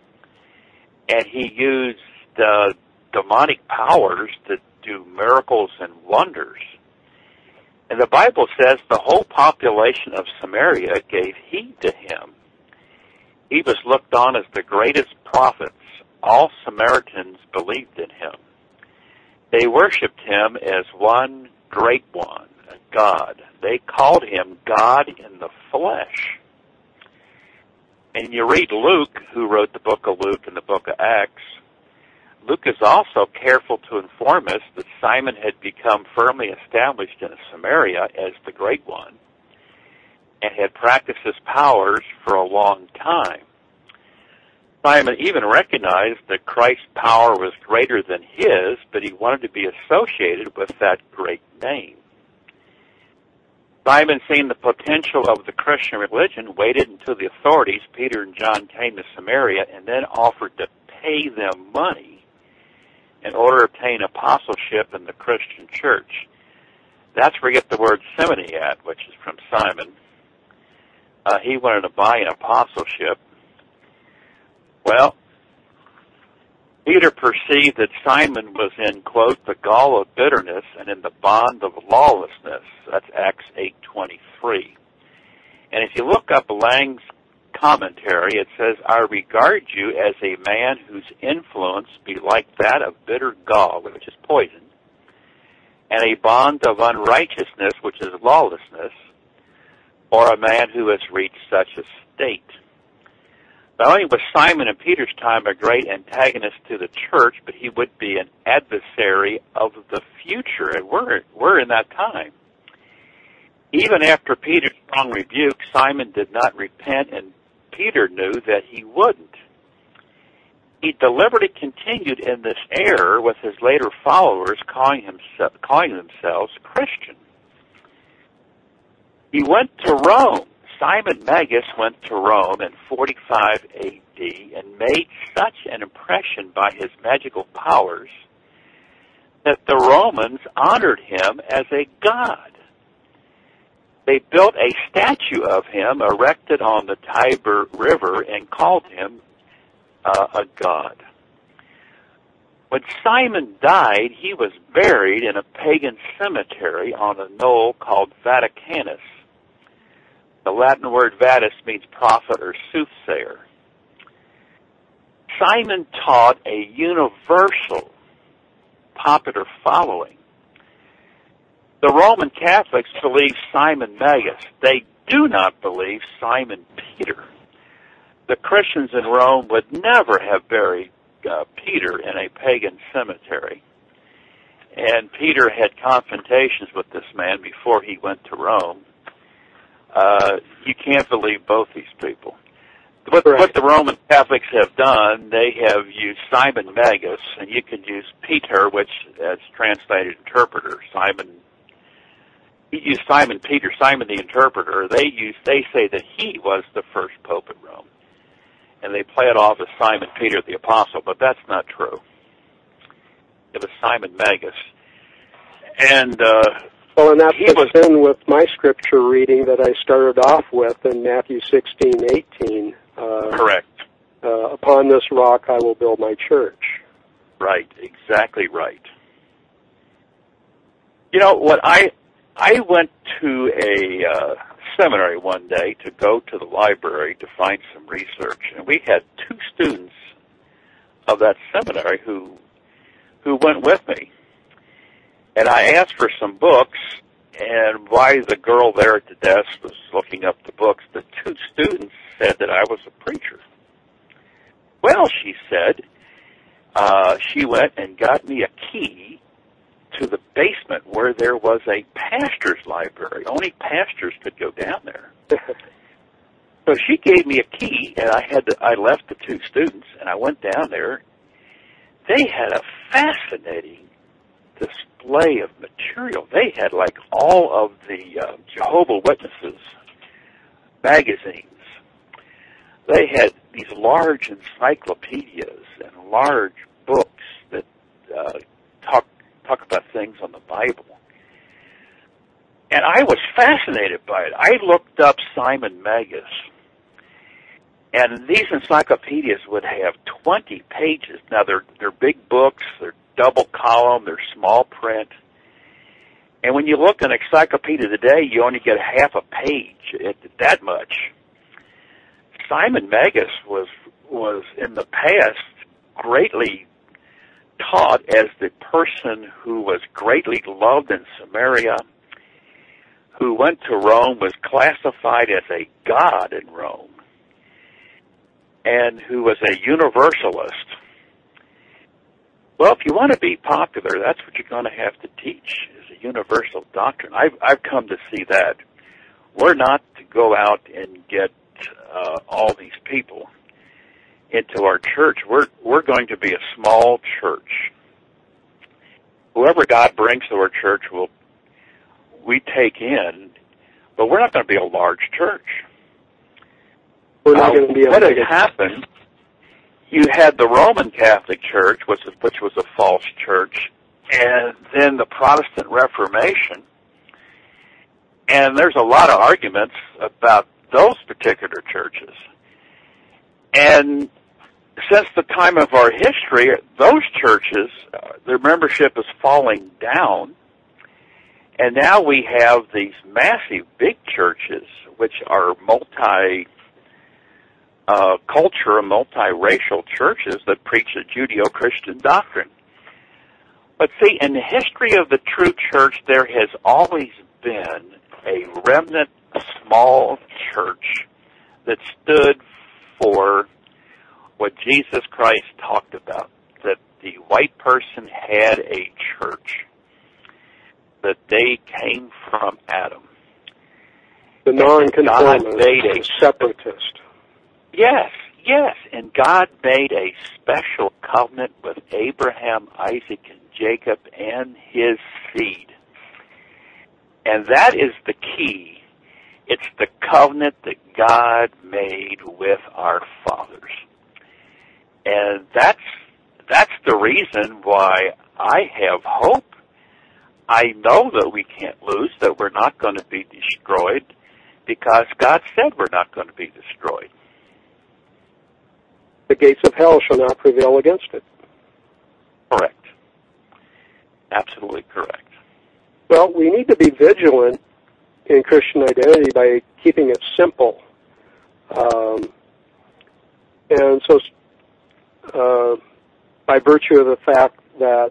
And he used demonic powers to do miracles and wonders. And the Bible says the whole population of Samaria gave heed to him. He was looked on as the greatest prophets. All Samaritans believed in him. They worshipped him as one great one, a God. They called him God in the flesh. And you read Luke, who wrote the book of Luke and the book of Acts. Luke is also careful to inform us that Simon had become firmly established in Samaria as the great one and had practiced his powers for a long time. Simon even recognized that Christ's power was greater than his, but he wanted to be associated with that great name. Simon, seeing the potential of the Christian religion, waited until the authorities, Peter and John, came to Samaria and then offered to pay them money in order to obtain apostleship in the Christian church. That's where you get the word simony at, which is from Simon. He wanted to buy an apostleship. Well, Peter perceived that Simon was in, quote, the gall of bitterness and in the bond of lawlessness. That's Acts 8:23. And if you look up Lang's commentary, it says, I regard you as a man whose influence be like that of bitter gall, which is poison, and a bond of unrighteousness, which is lawlessness, or a man who has reached such a state. Not only was Simon in Peter's time a great antagonist to the church, but he would be an adversary of the future, and we're in that time. Even after Peter's strong rebuke, Simon did not repent, and Peter knew that he wouldn't. He deliberately continued in this error with his later followers calling themselves Christian. He went to Rome. Simon Magus went to Rome in 45 A.D. and made such an impression by his magical powers that the Romans honored him as a god. They built a statue of him erected on the Tiber River and called him a god. When Simon died, he was buried in a pagan cemetery on a knoll called Vaticanus. The Latin word vatus means prophet or soothsayer. Simon taught a universal popular following. The Roman Catholics believe Simon Magus. They do not believe Simon Peter. The Christians in Rome would never have buried Peter in a pagan cemetery. And Peter had confrontations with this man before he went to Rome. You can't believe both these people. What the Roman Catholics have done, they have used Simon Magus, and you can use Peter, which is translated interpreter. You use Simon Peter, Simon the interpreter. They say that he was the first pope in Rome, and they play it off as Simon Peter the apostle, but that's not true. It was Simon Magus, and and that fits in with my scripture reading that I started off with in Matthew 16:18. Correct. Upon this rock I will build my church. Right, exactly right. You know what? I went to a seminary one day to go to the library to find some research, and we had two students of that seminary who went with me. And I asked for some books, And while the girl there at the desk was looking up the books, the two students said that I was a preacher. Well, she said, she went and got me a key to the basement where there was a pastor's library. Only pastors could go down there. So she gave me a key, and I left the two students, and I went down there. They had a fascinating display of material. They had like all of the Jehovah's Witnesses magazines. They had these large encyclopedias and large books that talk about things on the Bible. And I was fascinated by it. I looked up Simon Magus, and these encyclopedias would have 20 pages. Now, they're big books, they're double column, they're small print. And when you look at an encyclopedia today, you only get half a page, that much. Simon Magus was in the past greatly taught as the person who was greatly loved in Samaria, who went to Rome, was classified as a god in Rome, and who was a universalist. Well, if you want to be popular, that's what you're going to have to teach, is a universal doctrine. I've come to see that. We're not to go out and get all these people into our church. We're going to be a small church. Whoever God brings to our church we take in, but we're not going to be a large church. We're not going to be what had happened, you had the Roman Catholic Church, which was a false church, and then the Protestant Reformation. And there's a lot of arguments about those particular churches. And since the time of our history, those churches, their membership is falling down. And now we have these massive big churches, which are multi-cultural, multiracial churches that preach a Judeo-Christian doctrine. But see, in the history of the true church, there has always been a remnant, small church that stood for what Jesus Christ talked about, that the white person had a church, that they came from Adam. The non-conformist, the separatist. Yes, and God made a special covenant with Abraham, Isaac, and Jacob and his seed. And that is the key. It's the covenant that God made with our fathers. And that's the reason why I have hope. I know that we can't lose, that we're not going to be destroyed, because God said we're not going to be destroyed. The gates of hell shall not prevail against it. Correct. Absolutely correct. Well, we need to be vigilant in Christian identity by keeping it simple. And so, by virtue of the fact that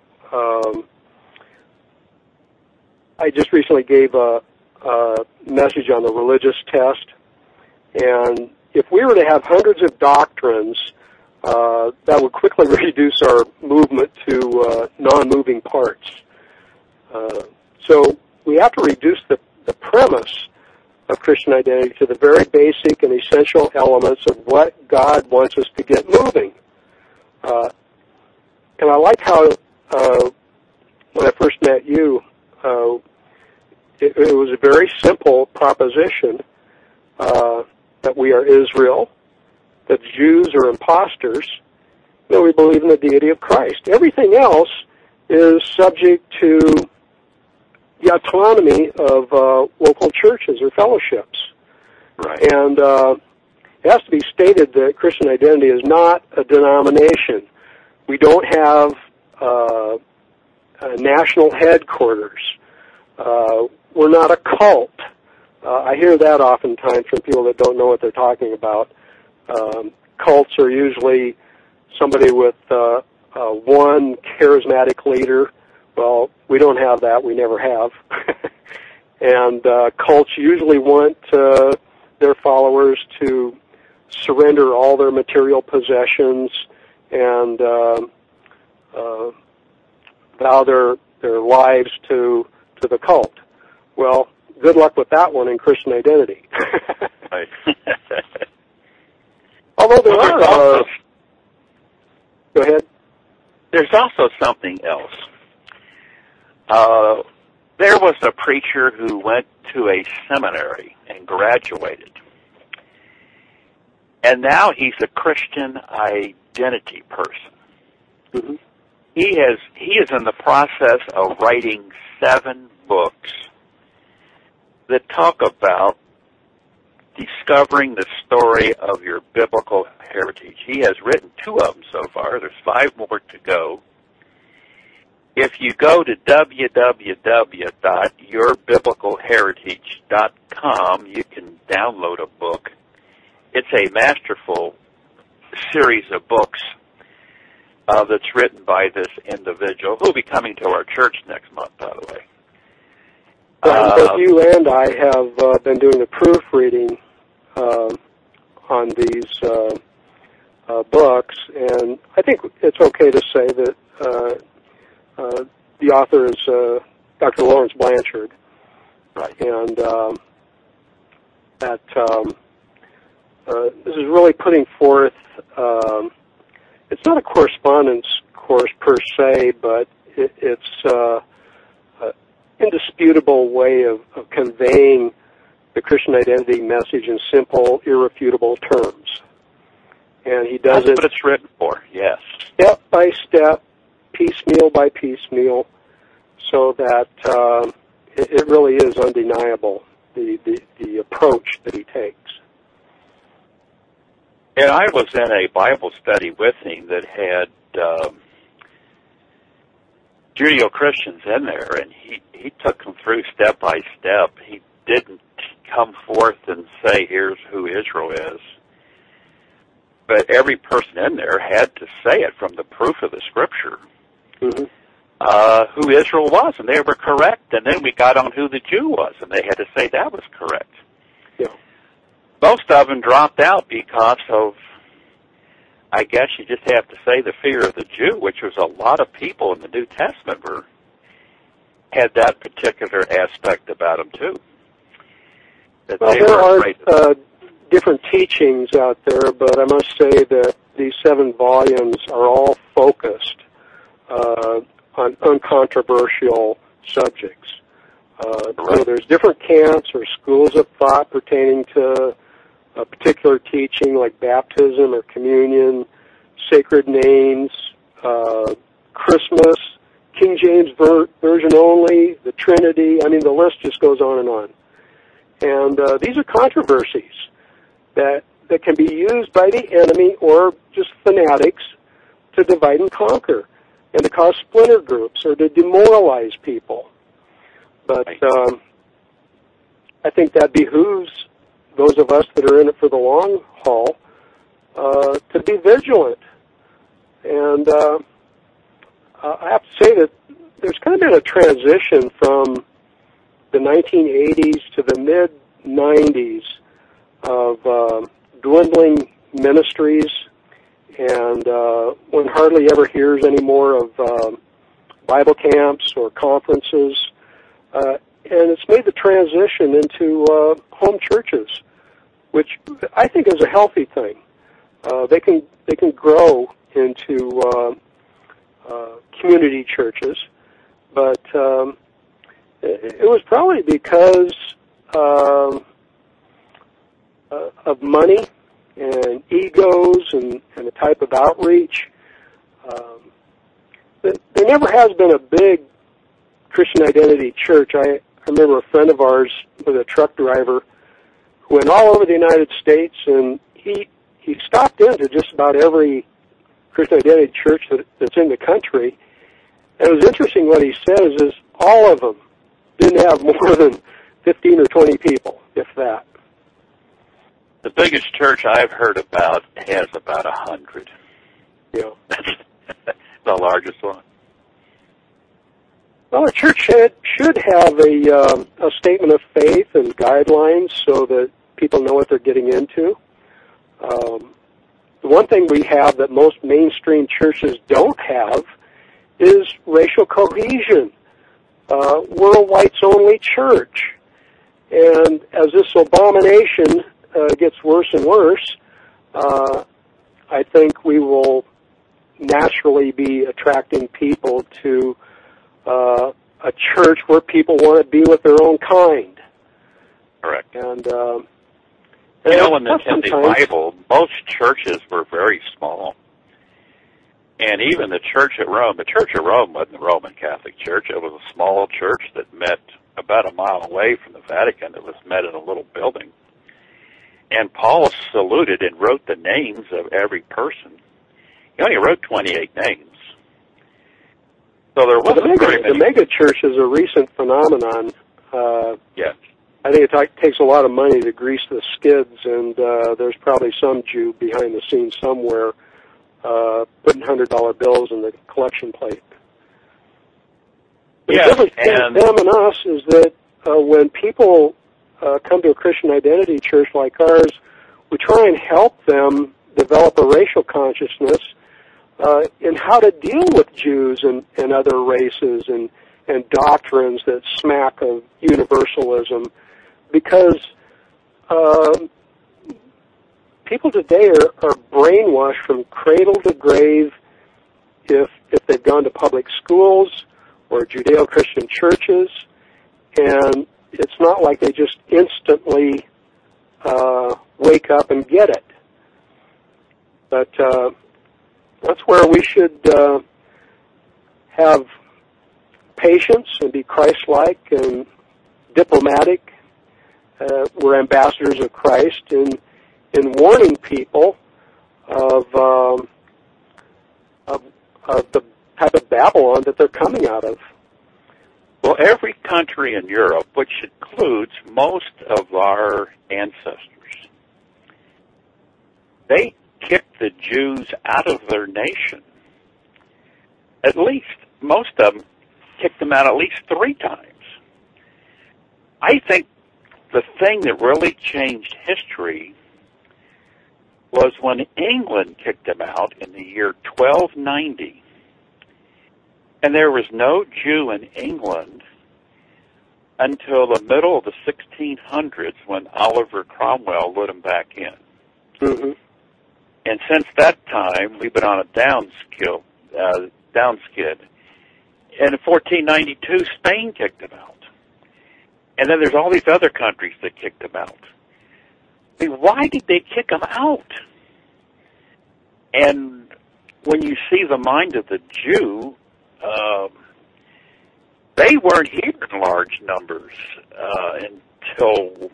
I just recently gave a message on the religious test, and if we were to have hundreds of doctrines, that would quickly reduce our movement to non-moving parts. So we have to reduce the premise of Christian identity to the very basic and essential elements of what God wants us to get moving. And I like how when I first met you, it was a very simple proposition that we are Israel, that Jews are imposters, that we believe in the deity of Christ. Everything else is subject to the autonomy of local churches or fellowships. Right. And it has to be stated that Christian identity is not a denomination. We don't have a national headquarters. We're not a cult. I hear that oftentimes from people that don't know what they're talking about. Cults are usually somebody with one charismatic leader. Well, we don't have that. We never have. And cults usually want their followers to surrender all their material possessions and vow their lives to the cult. Well, good luck with that one in Christian Identity. Right. Although there are... go ahead. There's also something else. There was a preacher who went to a seminary and graduated. And now he's a Christian identity person. Mm-hmm. He is in the process of writing 7 books that talk about discovering the story of your biblical heritage. He has written 2 of them so far. There's 5 more to go. If you go to www.yourbiblicalheritage.com, you can download a book. It's a masterful series of books that's written by this individual, who will be coming to our church next month, by the way. Both you and I have been doing the proofreading on these books, and I think it's okay to say that the author is Dr. Lawrence Blanchard, right? And that this is really putting forth. It's not a correspondence course per se, but it's indisputable way of conveying the Christian identity message in simple, irrefutable terms. And he does That's what it's written for, yes. Step by step, piecemeal by piecemeal, so that it really is undeniable, the approach that he takes. And I was in a Bible study with him that had Judeo-Christians in there, and he took them through step by step. He didn't come forth and say, here's who Israel is. But every person in there had to say it from the proof of the Scripture, mm-hmm. Who Israel was, and they were correct. And then we got on who the Jew was, and they had to say that was correct. Yeah. Most of them dropped out because of, I guess you just have to say, the fear of the Jew, which was a lot of people in the New Testament had that particular aspect about them too. That well, there are different teachings out there, but I must say that these 7 volumes are all focused on uncontroversial subjects. So there's different camps or schools of thought pertaining to a particular teaching, like baptism or communion, sacred names, Christmas, King James Version only, the Trinity. I mean, the list just goes on and on. And these are controversies that can be used by the enemy or just fanatics to divide and conquer and to cause splinter groups or to demoralize people. But I think that behooves those of us that are in it for the long haul to be vigilant. And I have to say that there's kind of been a transition from the 1980s to the mid-90s of dwindling ministries, and one hardly ever hears anymore of Bible camps or conferences. And it's made the transition into home churches, which I think is a healthy thing. They can grow into community churches, but it was probably because of money and egos and the type of outreach. There never has been a big Christian Identity church. I remember a friend of ours was a truck driver who went all over the United States, and he stopped into just about every Christian Identity church that's in the country. And it was interesting what he says is all of them didn't have more than 15 or 20 people, if that. The biggest church I've heard about has about 100. Yeah. That's the largest one. Well, a church should have a statement of faith and guidelines so that people know what they're getting into. The one thing we have that most mainstream churches don't have is racial cohesion. We're a whites-only church. And as this abomination gets worse and worse, I think we will naturally be attracting people to a church where people want to be with their own kind. Correct. And you know, in the Bible, most churches were very small. And even the Church at Rome wasn't the Roman Catholic Church. It was a small church that met about a mile away from the Vatican. That was met in a little building. And Paul saluted and wrote the names of every person. He only wrote 28 names. So there wasn't very many. The mega church is a recent phenomenon. Yes. I think it takes a lot of money to grease the skids, and there's probably some Jew behind the scenes somewhere putting $100 bills in the collection plate. The difference between them and us is that when people come to a Christian Identity church like ours, we try and help them develop a racial consciousness in how to deal with Jews and other races and doctrines that smack of universalism, because people today are brainwashed from cradle to grave if they've gone to public schools or Judeo-Christian churches, and it's not like they just instantly wake up and get it. But that's where we should have patience and be Christ-like and diplomatic. We're ambassadors of Christ in warning people of the type of Babylon that they're coming out of. Well, every country in Europe, which includes most of our ancestors, they kicked the Jews out of their nation. At least, most of them kicked them out at least 3 times. I think the thing that really changed history was when England kicked them out in the year 1290. And there was no Jew in England until the middle of the 1600s when Oliver Cromwell let them back in. Mm-hmm. And since that time, we've been on a downskid. And in 1492, Spain kicked them out. And then there's all these other countries that kicked them out. I mean, why did they kick them out? And when you see the mind of the Jew, they weren't here in large numbers until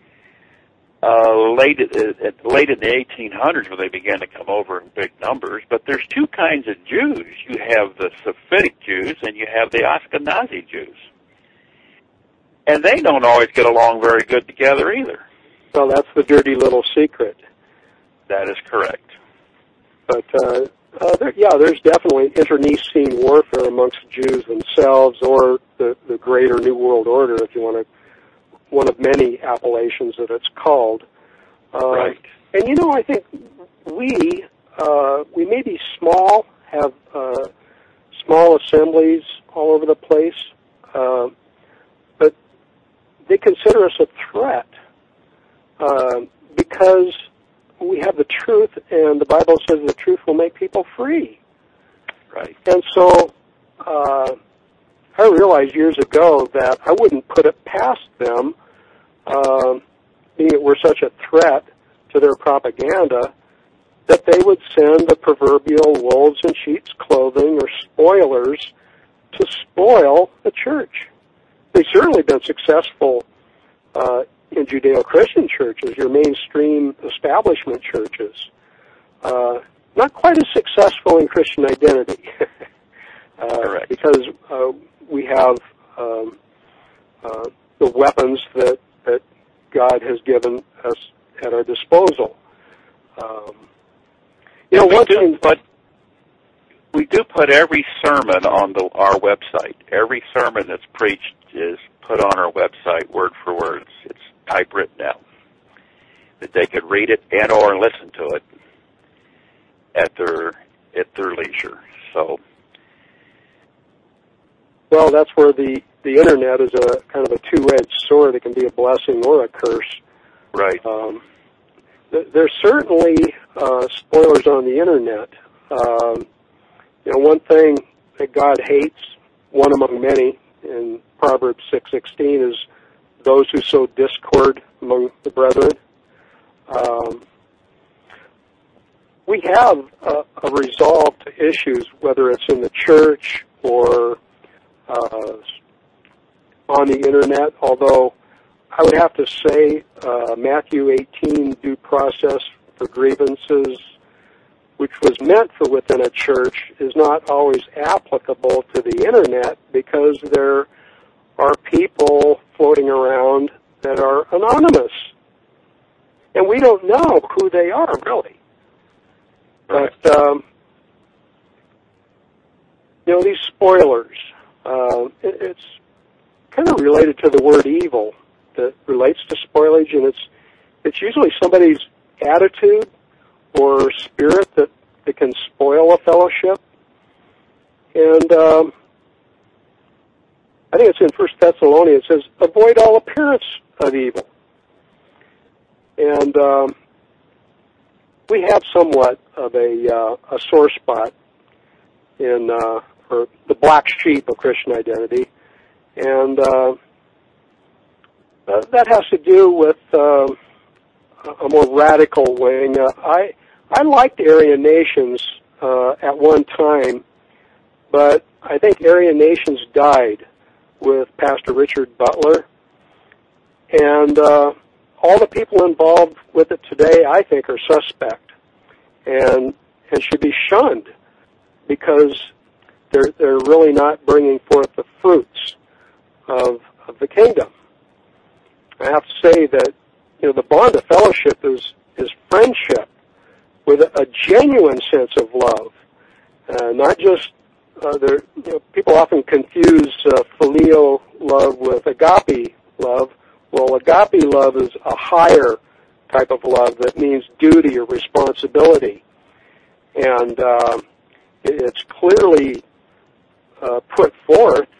late in the 1800s, when they began to come over in big numbers. But there's 2 kinds of Jews. You have the Sephitic Jews and you have the Ashkenazi Jews. And they don't always get along very good together either. Well, that's the dirty little secret. That is correct. But, there's definitely internecine warfare amongst Jews themselves, or the greater New World Order, if you want to, one of many appellations that it's called. Right. And, I think we may be small, have small assemblies all over the place, but they consider us a threat because we have the truth, and the Bible says the truth will make people free. Right. And so I realized years ago that I wouldn't put it past them, being that we're such a threat to their propaganda, that they would send the proverbial wolves in sheep's clothing or spoilers to spoil the church. They've certainly been successful in Judeo-Christian churches, your mainstream establishment churches. Not quite as successful in Christian Identity. Correct. Because we have the weapons that God has given us at our disposal. But we do put every sermon on our website. Every sermon that's preached is put on our website word for word. It's typewritten out, that they could read it and or listen to it at their leisure. So, well, that's where the internet is a kind of a two-edged sword. It can be a blessing or a curse. Right. There's certainly spoilers on the internet. One thing that God hates, one among many, in Proverbs 6:16, is those who sow discord among the brethren. We have a resolve to issues, whether it's in the church or on the internet, although I would have to say Matthew 18 due process for grievances, which was meant for within a church, is not always applicable to the internet because there are people floating around that are anonymous. And we don't know who they are, really. Right. But, these spoilers, it's kind of related to the word evil that relates to spoilage, and it's usually somebody's attitude or spirit that can spoil a fellowship. And I think it's in 1 Thessalonians, it says, avoid all appearance of evil. And we have somewhat of a sore spot in or the black sheep of Christian identity, and that has to do with a more radical wing. I liked Aryan Nations at one time, but I think Aryan Nations died with Pastor Richard Butler, and all the people involved with it today, I think, are suspect and should be shunned because they're really not bringing forth the fruits of the kingdom. I have to say that the bond of fellowship is friendship with a genuine sense of love, not just people often confuse filial love with agape love. Well, agape love is a higher type of love that means duty or responsibility, and it's clearly put forth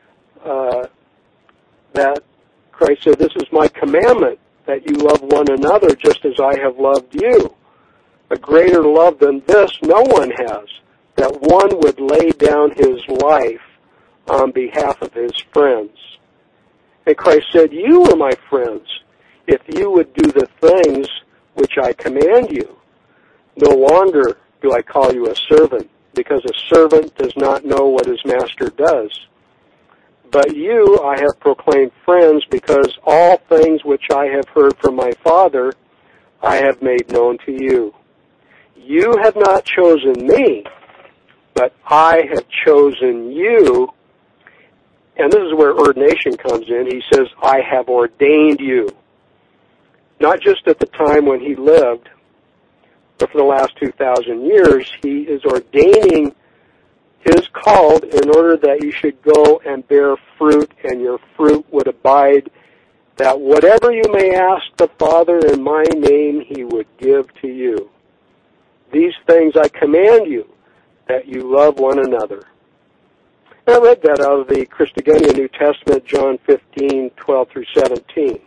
that Christ said, "This is my commandment, that you love one another just as I have loved you. A greater love than this no one has, that one would lay down his life on behalf of his friends." And Christ said, "You are my friends, if you would do the things which I command you. No longer do I call you a servant, because a servant does not know what his master does. But you I have proclaimed friends, because all things which I have heard from my Father I have made known to you. You have not chosen me, but I have chosen you." And this is where ordination comes in. He says, "I have ordained you." Not just at the time when he lived, but for the last 2,000 years, he is ordaining his called in order that you should go and bear fruit, and your fruit would abide, that whatever you may ask the Father in my name, he would give to you. These things I command you, that you love one another. I read that out of the Christogenea New Testament, John 15:12 through 17.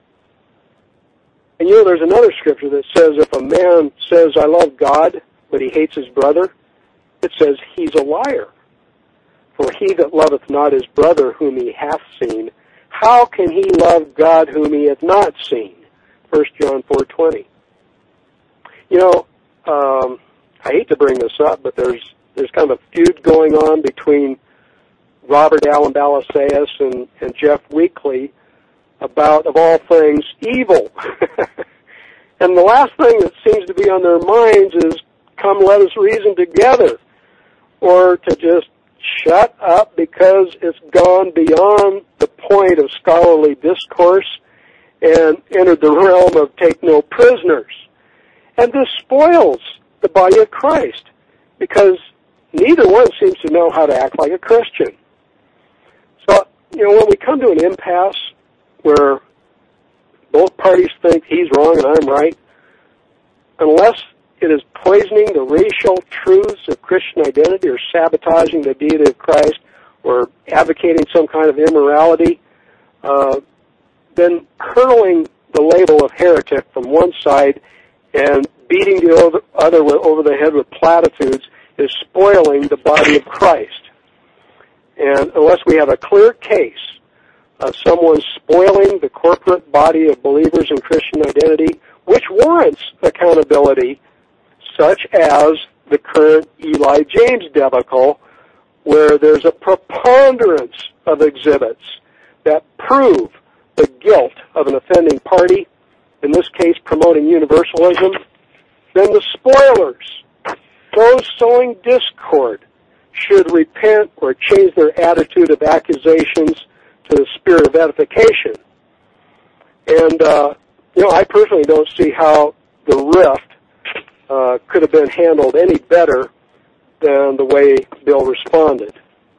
And there's another scripture that says if a man says, "I love God," but he hates his brother, it says he's a liar. For he that loveth not his brother whom he hath seen, how can he love God whom he hath not seen? 1 John 4:20. I hate to bring this up, but there's kind of a feud going on between Robert Allen Balaseus and Jeff Weekly about, of all things, evil. And the last thing that seems to be on their minds is, come let us reason together, or to just shut up because it's gone beyond the point of scholarly discourse and entered the realm of take no prisoners. And this spoils the body of Christ, because neither one seems to know how to act like a Christian. So, when we come to an impasse where both parties think he's wrong and I'm right, unless it is poisoning the racial truths of Christian identity or sabotaging the deity of Christ or advocating some kind of immorality, then hurling the label of heretic from one side and beating the other over the head with platitudes is spoiling the body of Christ. And unless we have a clear case of someone spoiling the corporate body of believers in Christian identity, which warrants accountability, such as the current Eli James debacle, where there's a preponderance of exhibits that prove the guilt of an offending party, in this case promoting universalism, then the spoilers, those sowing discord, should repent or change their attitude of accusations to the spirit of edification. And, I personally don't see how the rift could have been handled any better than the way Bill responded.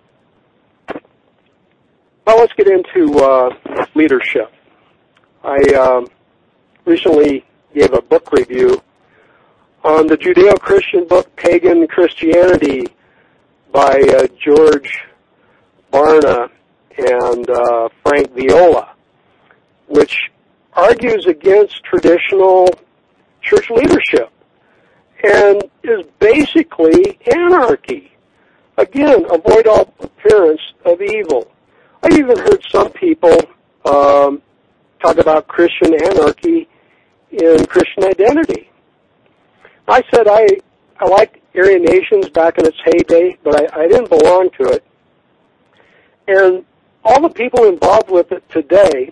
Well, let's get into leadership. I recently gave a book review on the Judeo-Christian book Pagan Christianity by George Barna and Frank Viola, which argues against traditional church leadership and is basically anarchy. Again, avoid all appearance of evil. I've even heard some people talk about Christian anarchy in Christian identity. I said I liked Aryan Nations back in its heyday, but I didn't belong to it. And all the people involved with it today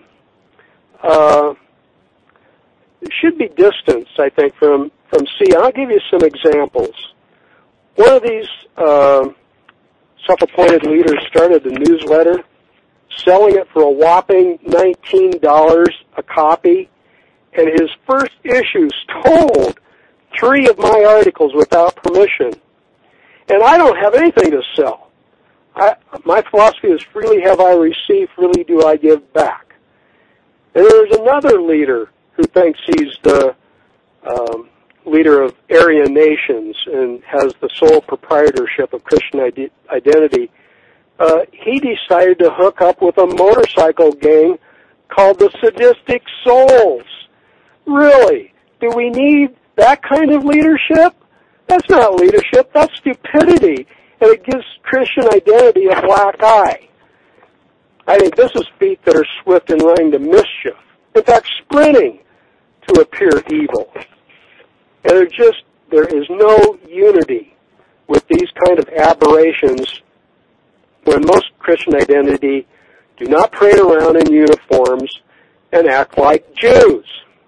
should be distanced, I think, from C. I'll give you some examples. One of these self-appointed leaders started a newsletter, selling it for a whopping $19 a copy, and his first issue stole 3 of my articles without permission. And I don't have anything to sell. My philosophy is freely have I received, freely do I give back. And there's another leader who thinks he's the leader of Aryan Nations and has the sole proprietorship of Christian identity. He decided to hook up with a motorcycle gang called the Sadistic Souls. Really? Do we need that kind of leadership? That's not leadership, that's stupidity, and it gives Christian identity a black eye. I think this is feet that are swift in running to mischief, in fact sprinting to appear evil. And there is no unity with these kind of aberrations when most Christian identity do not parade around in uniforms and act like Jews.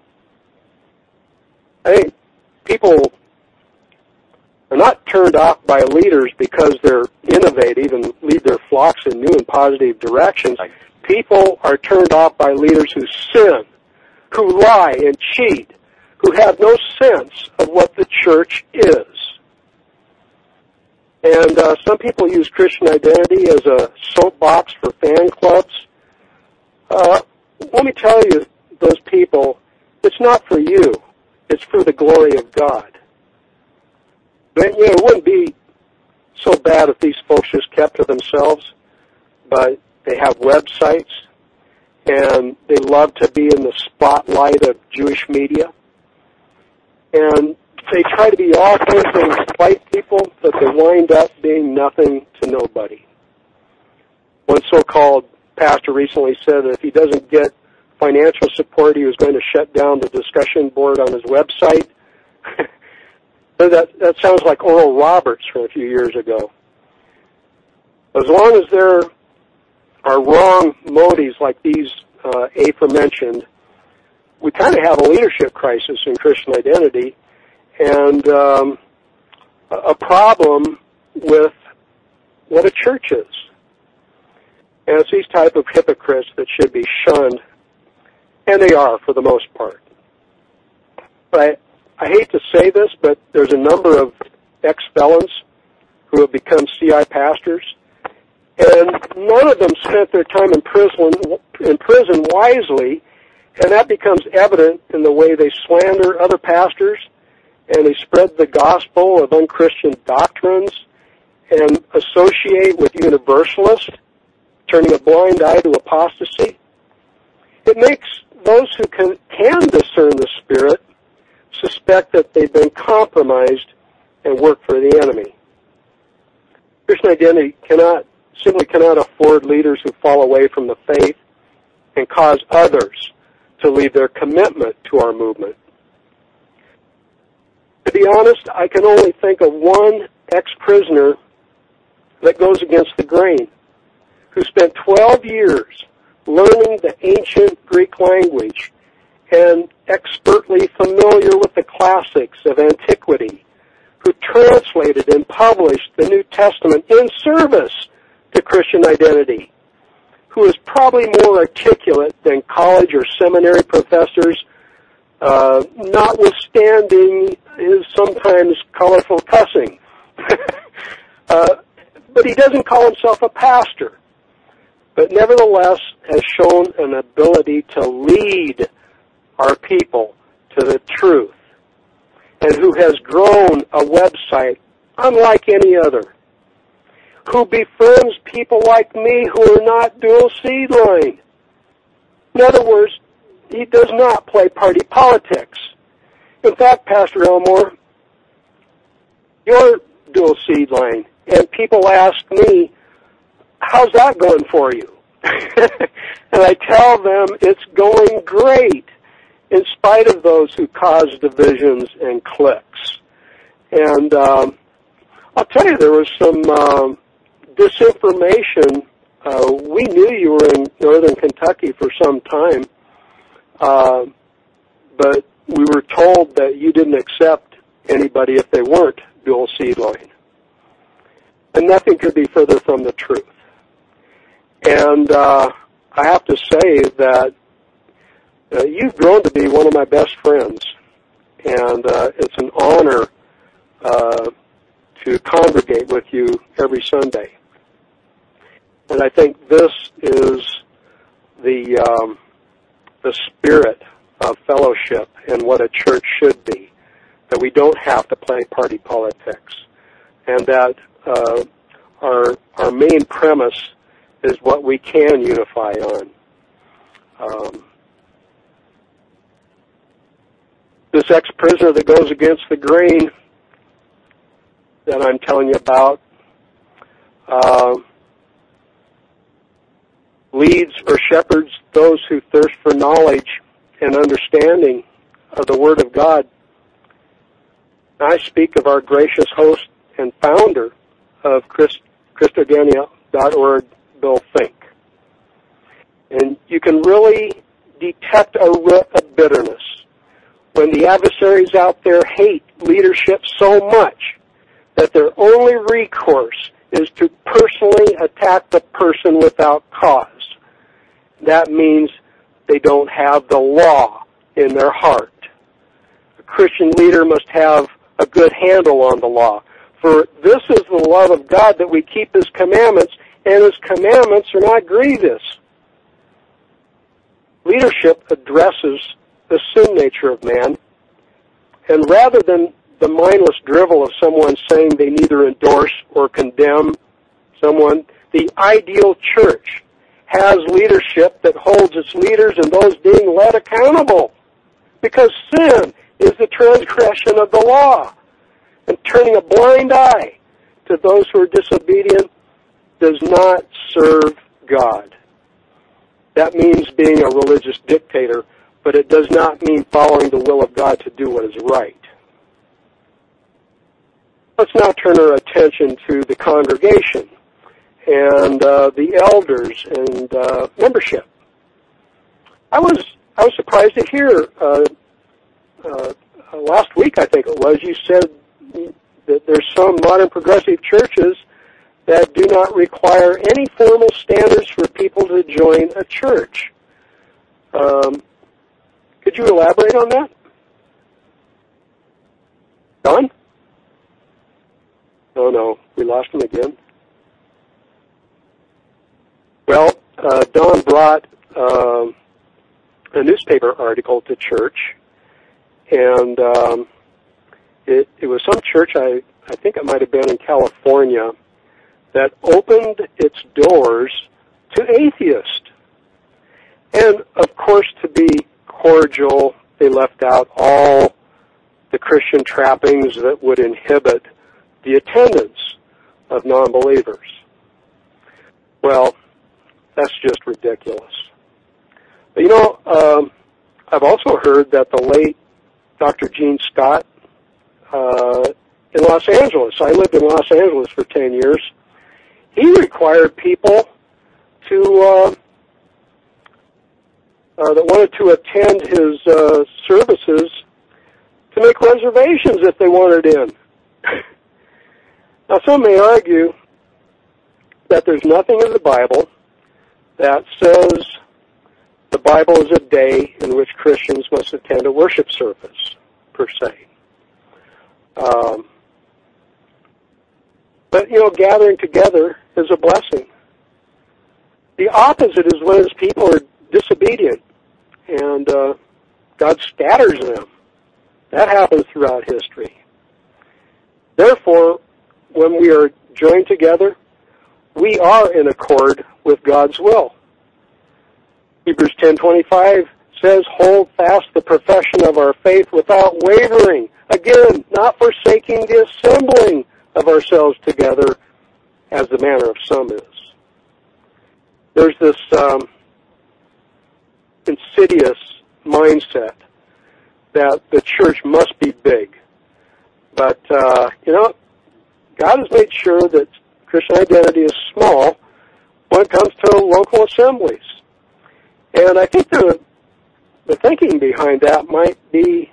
I think people are not turned off by leaders because they're innovative and lead their flocks in new and positive directions. People are turned off by leaders who sin, who lie and cheat, who have no sense of what the church is. And some people use Christian identity as a soapbox for fan clubs. Let me tell you, those people, it's not for you. It's for the glory of God. But, it wouldn't be so bad if these folks just kept to themselves, but they have websites, and they love to be in the spotlight of Jewish media. And they try to be all things and fight people, but they wind up being nothing to nobody. One so-called pastor recently said that if he doesn't get financial support, he was going to shut down the discussion board on his website. That sounds like Oral Roberts from a few years ago. As long as there are wrong motives like these aforementioned, we kind of have a leadership crisis in Christian identity and a problem with what a church is. And it's these type of hypocrites that should be shunned, and they are for the most part. But I hate to say this, but there's a number of ex-felons who have become CI pastors, and none of them spent their time in prison wisely, and that becomes evident in the way they slander other pastors, and they spread the gospel of unchristian doctrines, and associate with universalists, turning a blind eye to apostasy. It makes those who can discern the Spirit suspect that they've been compromised and work for the enemy. Christian identity simply cannot afford leaders who fall away from the faith and cause others to leave their commitment to our movement. To be honest, I can only think of one ex-prisoner that goes against the grain, who spent 12 years learning the ancient Greek language and expertly familiar with the classics of antiquity, who translated and published the New Testament in service to Christian identity, who is probably more articulate than college or seminary professors, notwithstanding his sometimes colorful cussing. But he doesn't call himself a pastor, but nevertheless has shown an ability to lead our people to the truth, and who has grown a website unlike any other, who befriends people like me who are not dual seed line. In other words, he does not play party politics. In fact, Pastor Elmore, you're dual seed line, and people ask me, how's that going for you? And I tell them it's going great, in spite of those who cause divisions and cliques. And I'll tell you, there was some disinformation. We knew you were in northern Kentucky for some time, but we were told that you didn't accept anybody if they weren't dual seed line. And nothing could be further from the truth. And I have to say that you've grown to be one of my best friends, and it's an honor to congregate with you every Sunday. And I think this is the spirit of fellowship and what a church should be, that we don't have to play party politics, and that our main premise is what we can unify on. This ex-prisoner that goes against the grain that I'm telling you about leads or shepherds those who thirst for knowledge and understanding of the Word of God. I speak of our gracious host and founder of Christogenea.org, Bill Fink. And you can really detect a root of bitterness when the adversaries out there hate leadership so much that their only recourse is to personally attack the person without cause. That means they don't have the law in their heart. A Christian leader must have a good handle on the law. For this is the love of God, that we keep His commandments, and His commandments are not grievous. Leadership addresses the sin nature of man, and rather than the mindless drivel of someone saying they neither endorse or condemn someone, the ideal church has leadership that holds its leaders and those being led accountable, because sin is the transgression of the law, and turning a blind eye to those who are disobedient does not serve God. That means being a religious dictator, but it does not mean following the will of God to do what is right. Let's now turn our attention to the congregation and the elders and membership. I was surprised to hear last week, I think it was, you said that there's some modern progressive churches that do not require any formal standards for people to join a church. Could you elaborate on that? Don? Oh, no. We lost him again. Well, Don brought a newspaper article to church, and it was some church, I think it might have been in California, that opened its doors to atheists. And, of course, to be cordial, they left out all the Christian trappings that would inhibit the attendance of non-believers. Well, that's just ridiculous. But, you know, I've also heard that the late Dr. Gene Scott in Los Angeles, I lived in Los Angeles for 10 years, he required people to that wanted to attend his services to make reservations if they wanted in. Now, some may argue that there's nothing in the Bible that says the Bible is a day in which Christians must attend a worship service, per se. But, you know, gathering together is a blessing. The opposite is when his people are disobedient and God scatters them. That happens throughout history. Therefore, when we are joined together, we are in accord with God's will. Hebrews 10:25 says, "Hold fast the profession of our faith without wavering." Again, not forsaking the assembling of ourselves together, as the manner of some is. There's this insidious mindset that the church must be big. But, you know, God has made sure that Christian identity is small when it comes to local assemblies. And I think the thinking behind that might be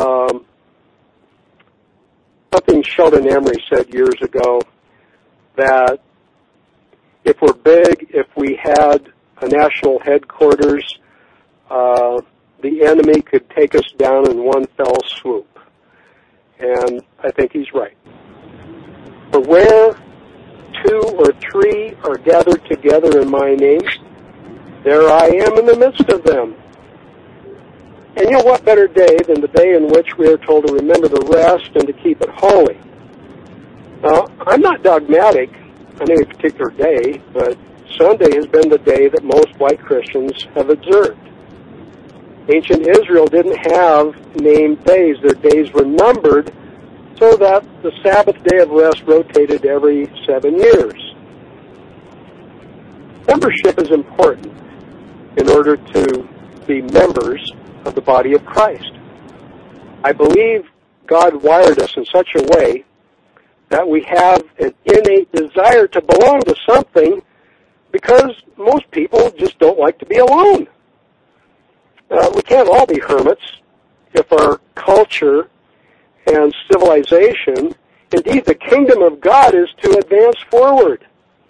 something Sheldon Emery said years ago, that if we're big, if we had a national headquarters, the enemy could take us down in one fell swoop. And I think he's right. For where 2 or 3 are gathered together in my name, there I am in the midst of them. And you know what better day than the day in which we are told to remember the rest and to keep it holy? Now, I'm not dogmatic on any particular day, but Sunday has been the day that most white Christians have observed. Ancient Israel didn't have named days. Their days were numbered so that the Sabbath day of rest rotated every 7 years. Membership is important in order to be members of the body of Christ. I believe God wired us in such a way that we have an innate desire to belong to something, because most people just don't like to be alone. We can't all be hermits if our culture and civilization, indeed the kingdom of God, is to advance forward.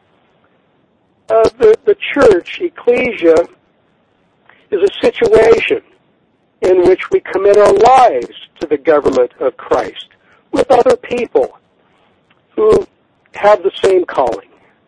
The church, ecclesia, is a situation in which we commit our lives to the government of Christ with other people who have the same calling.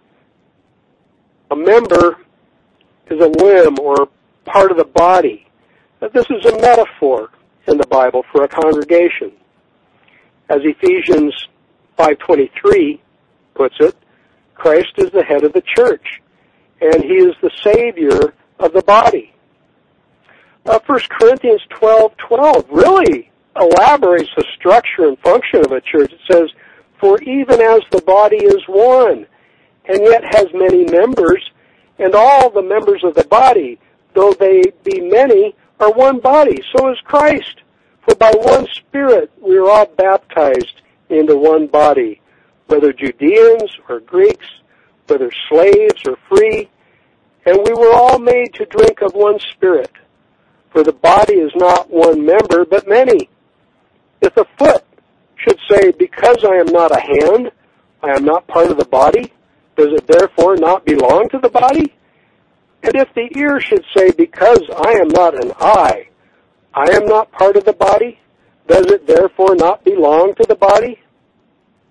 A member is a limb or part of the body. This is a metaphor in the Bible for a congregation. As Ephesians 5:23 puts it, Christ is the head of the church, and he is the Savior of the body. 1 Corinthians 12:12 really elaborates the structure and function of a church. It says, "For even as the body is one, and yet has many members, and all the members of the body, though they be many, are one body, so is Christ. For by one Spirit we are all baptized into one body, whether Judeans or Greeks, whether slaves or free, and we were all made to drink of one Spirit. For the body is not one member, but many. If the foot should say, because I am not a hand, I am not part of the body, does it therefore not belong to the body? And if the ear should say, because I am not an eye, I am not part of the body, does it therefore not belong to the body? If the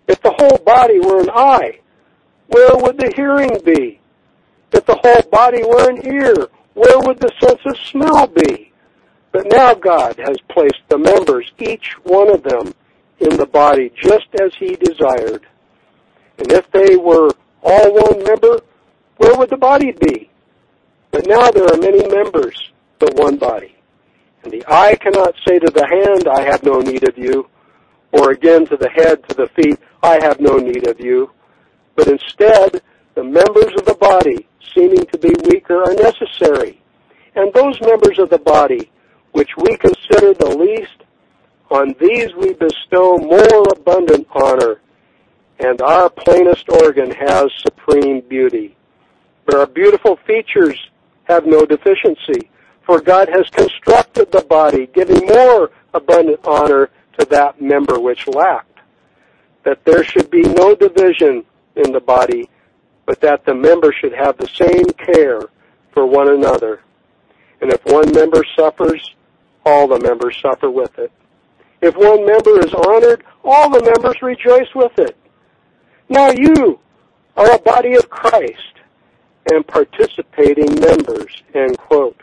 whole body were an eye, where would the hearing be? If the whole body were an ear, where would the sense of smell be? But now God has placed the members, each one of them, in the body just as He desired. And if they were all one member, where would the body be? But now there are many members, but one body. And the eye cannot say to the hand, I have no need of you, or again to the head, to the feet, I have no need of you. But instead, the members of the body, seeming to be weaker, are necessary. And those members of the body, which we consider the least, on these we bestow more abundant honor, and our plainest organ has supreme beauty. But our beautiful features have no deficiency, for God has constructed the body, giving more abundant honor to that member which lacked, that there should be no division in the body, but that the member should have the same care for one another. And if one member suffers, all the members suffer with it. If one member is honored, all the members rejoice with it. Now you are a body of Christ and participating members, end quote.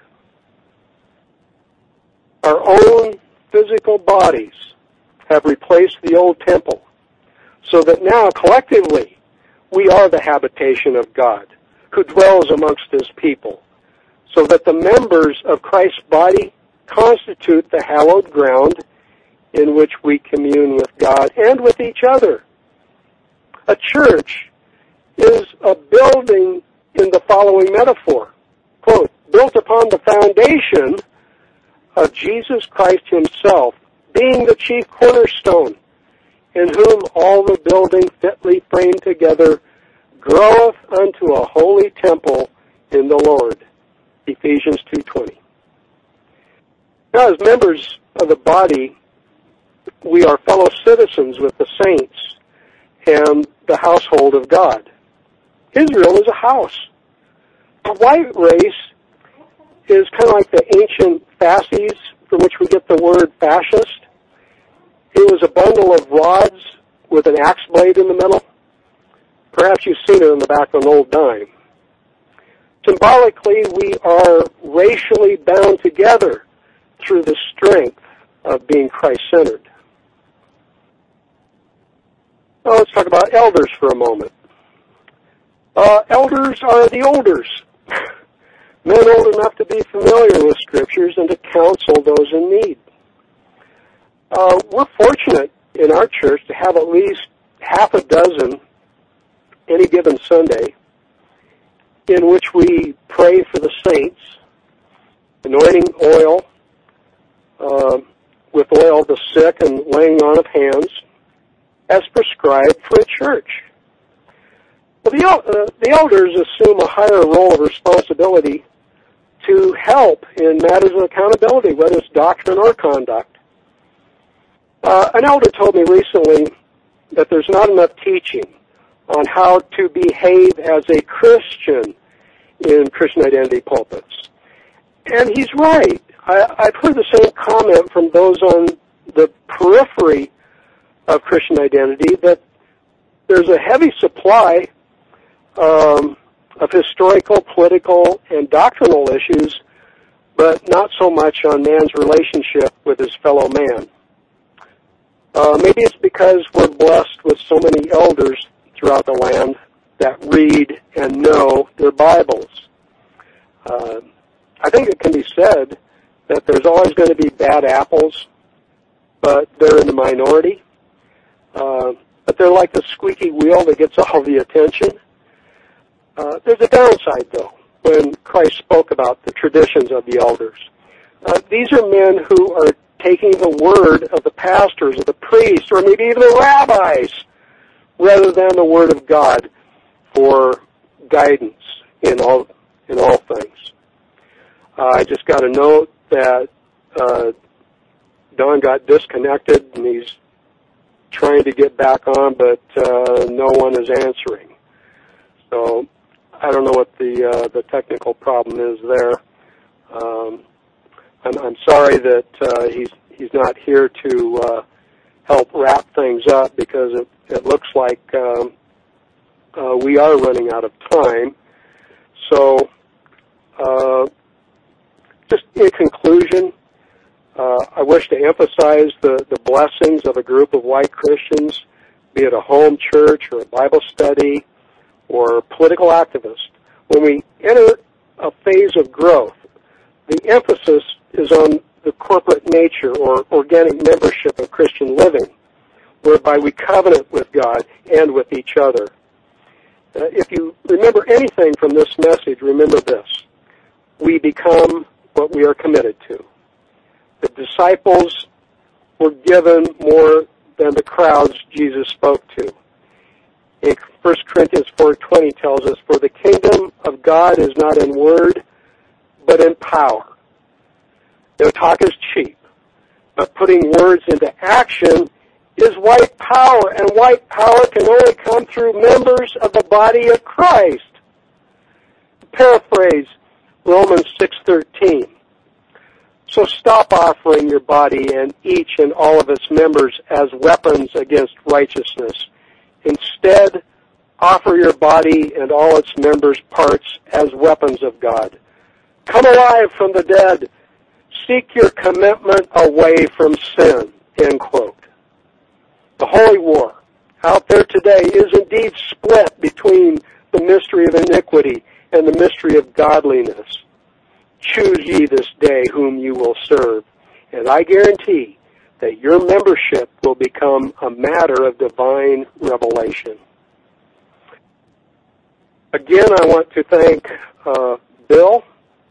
Our own physical bodies have replaced the old temple, so that now collectively we are the habitation of God, who dwells amongst His people, so that the members of Christ's body constitute the hallowed ground in which we commune with God and with each other. A church is a building in the following metaphor, quote, built upon the foundation of Jesus Christ Himself, being the chief cornerstone, in whom all the building fitly framed together groweth unto a holy temple in the Lord. Ephesians 2:20. Now, as members of the body, we are fellow citizens with the saints and the household of God. Israel is a house. The white race is kind of like the ancient fasces, from which we get the word fascist. It was a bundle of rods with an axe blade in the middle. Perhaps you've seen it on the back of an old dime. Symbolically, we are racially bound together through the strength of being Christ-centered. Now let's talk about elders for a moment. Elders are the olders, men old enough to be familiar with Scriptures and to counsel those in need. We're fortunate in our church to have at least half a dozen any given Sunday in which we pray for the saints, anointing oil, with oil the sick and laying on of hands, as prescribed for a church. Well, the elders assume a higher role of responsibility to help in matters of accountability, whether it's doctrine or conduct. An elder told me recently that there's not enough teaching on how to behave as a Christian in Christian Identity pulpits. And he's right. I've heard the same comment from those on the periphery of Christian Identity, that there's a heavy supply of historical, political, and doctrinal issues, but not so much on man's relationship with his fellow man. Maybe it's because we're blessed with so many elders throughout the land that read and know their Bibles. I think it can be said that there's always going to be bad apples, but they're in the minority. But they're like the squeaky wheel that gets all the attention. There's a downside, though, when Christ spoke about the traditions of the elders. These are men who are taking the word of the pastors, of the priests, or maybe even the rabbis, rather than the word of God for guidance in all things. I just got a note that Don got disconnected, and he's trying to get back on, but no one is answering. So I don't know what the technical problem is there. I'm sorry that he's not here to help wrap things up, because it looks like we are running out of time. So, just in conclusion, I wish to emphasize the blessings of a group of white Christians, be it a home church or a Bible study or political activist. When we enter a phase of growth, the emphasis is on the corporate nature or organic membership of Christian living, whereby we covenant with God and with each other. If you remember anything from this message, remember this. We become what we are committed to. The disciples were given more than the crowds Jesus spoke to. In 1 Corinthians 4:20 tells us, "For the kingdom of God is not in word, but in power." Talk is cheap, but putting words into action is white power, and white power can only come through members of the body of Christ. Paraphrase Romans 6:13. So stop offering your body and each and all of its members as weapons against righteousness. Instead, offer your body and all its members' parts as weapons of God. Come alive from the dead. Seek your commitment away from sin. End quote. The holy war out there today is indeed split between the mystery of iniquity and the mystery of godliness. Choose ye this day whom you will serve, and I guarantee that your membership will become a matter of divine revelation. Again, I want to thank Bill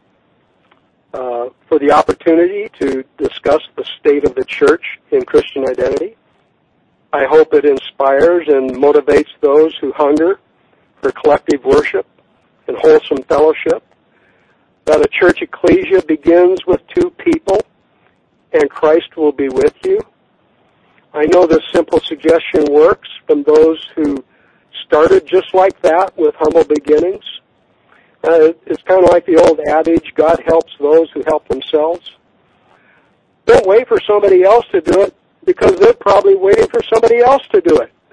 for the opportunity to discuss the state of the church in Christian identity. I hope it inspires and motivates those who hunger for collective worship and wholesome fellowship, that a church ecclesia begins with two people and Christ will be with you. I know this simple suggestion works from those who started just like that with humble beginnings. It's kind of like the old adage, God helps those who help themselves. Don't wait for somebody else to do it, because they're probably waiting for somebody else to do it.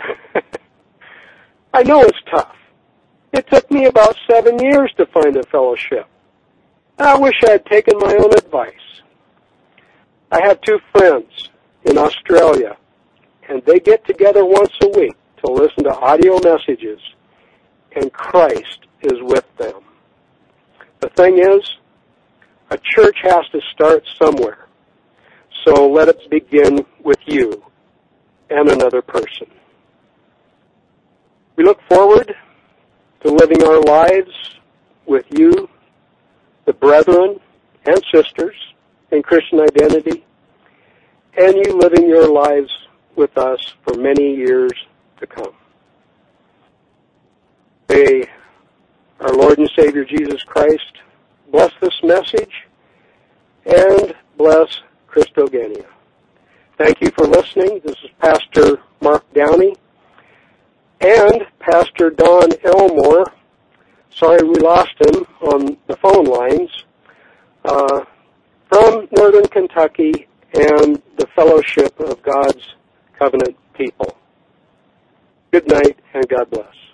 I know it's tough. It took me about 7 years to find a fellowship. I wish I had taken my own advice. I have two friends in Australia, and they get together once a week to listen to audio messages, and Christ is with them. The thing is, a church has to start somewhere. So let it begin with you and another person. We look forward to living our lives with you, the brethren and sisters in Christian identity, and you living your lives with us for many years to come. May our Lord and Savior Jesus Christ bless this message and bless Christogenea. Thank you for listening. This is Pastor Mark Downey and Pastor Don Elmore. Sorry we lost him on the phone lines. From Northern Kentucky and the Fellowship of God's Covenant People. Good night and God bless.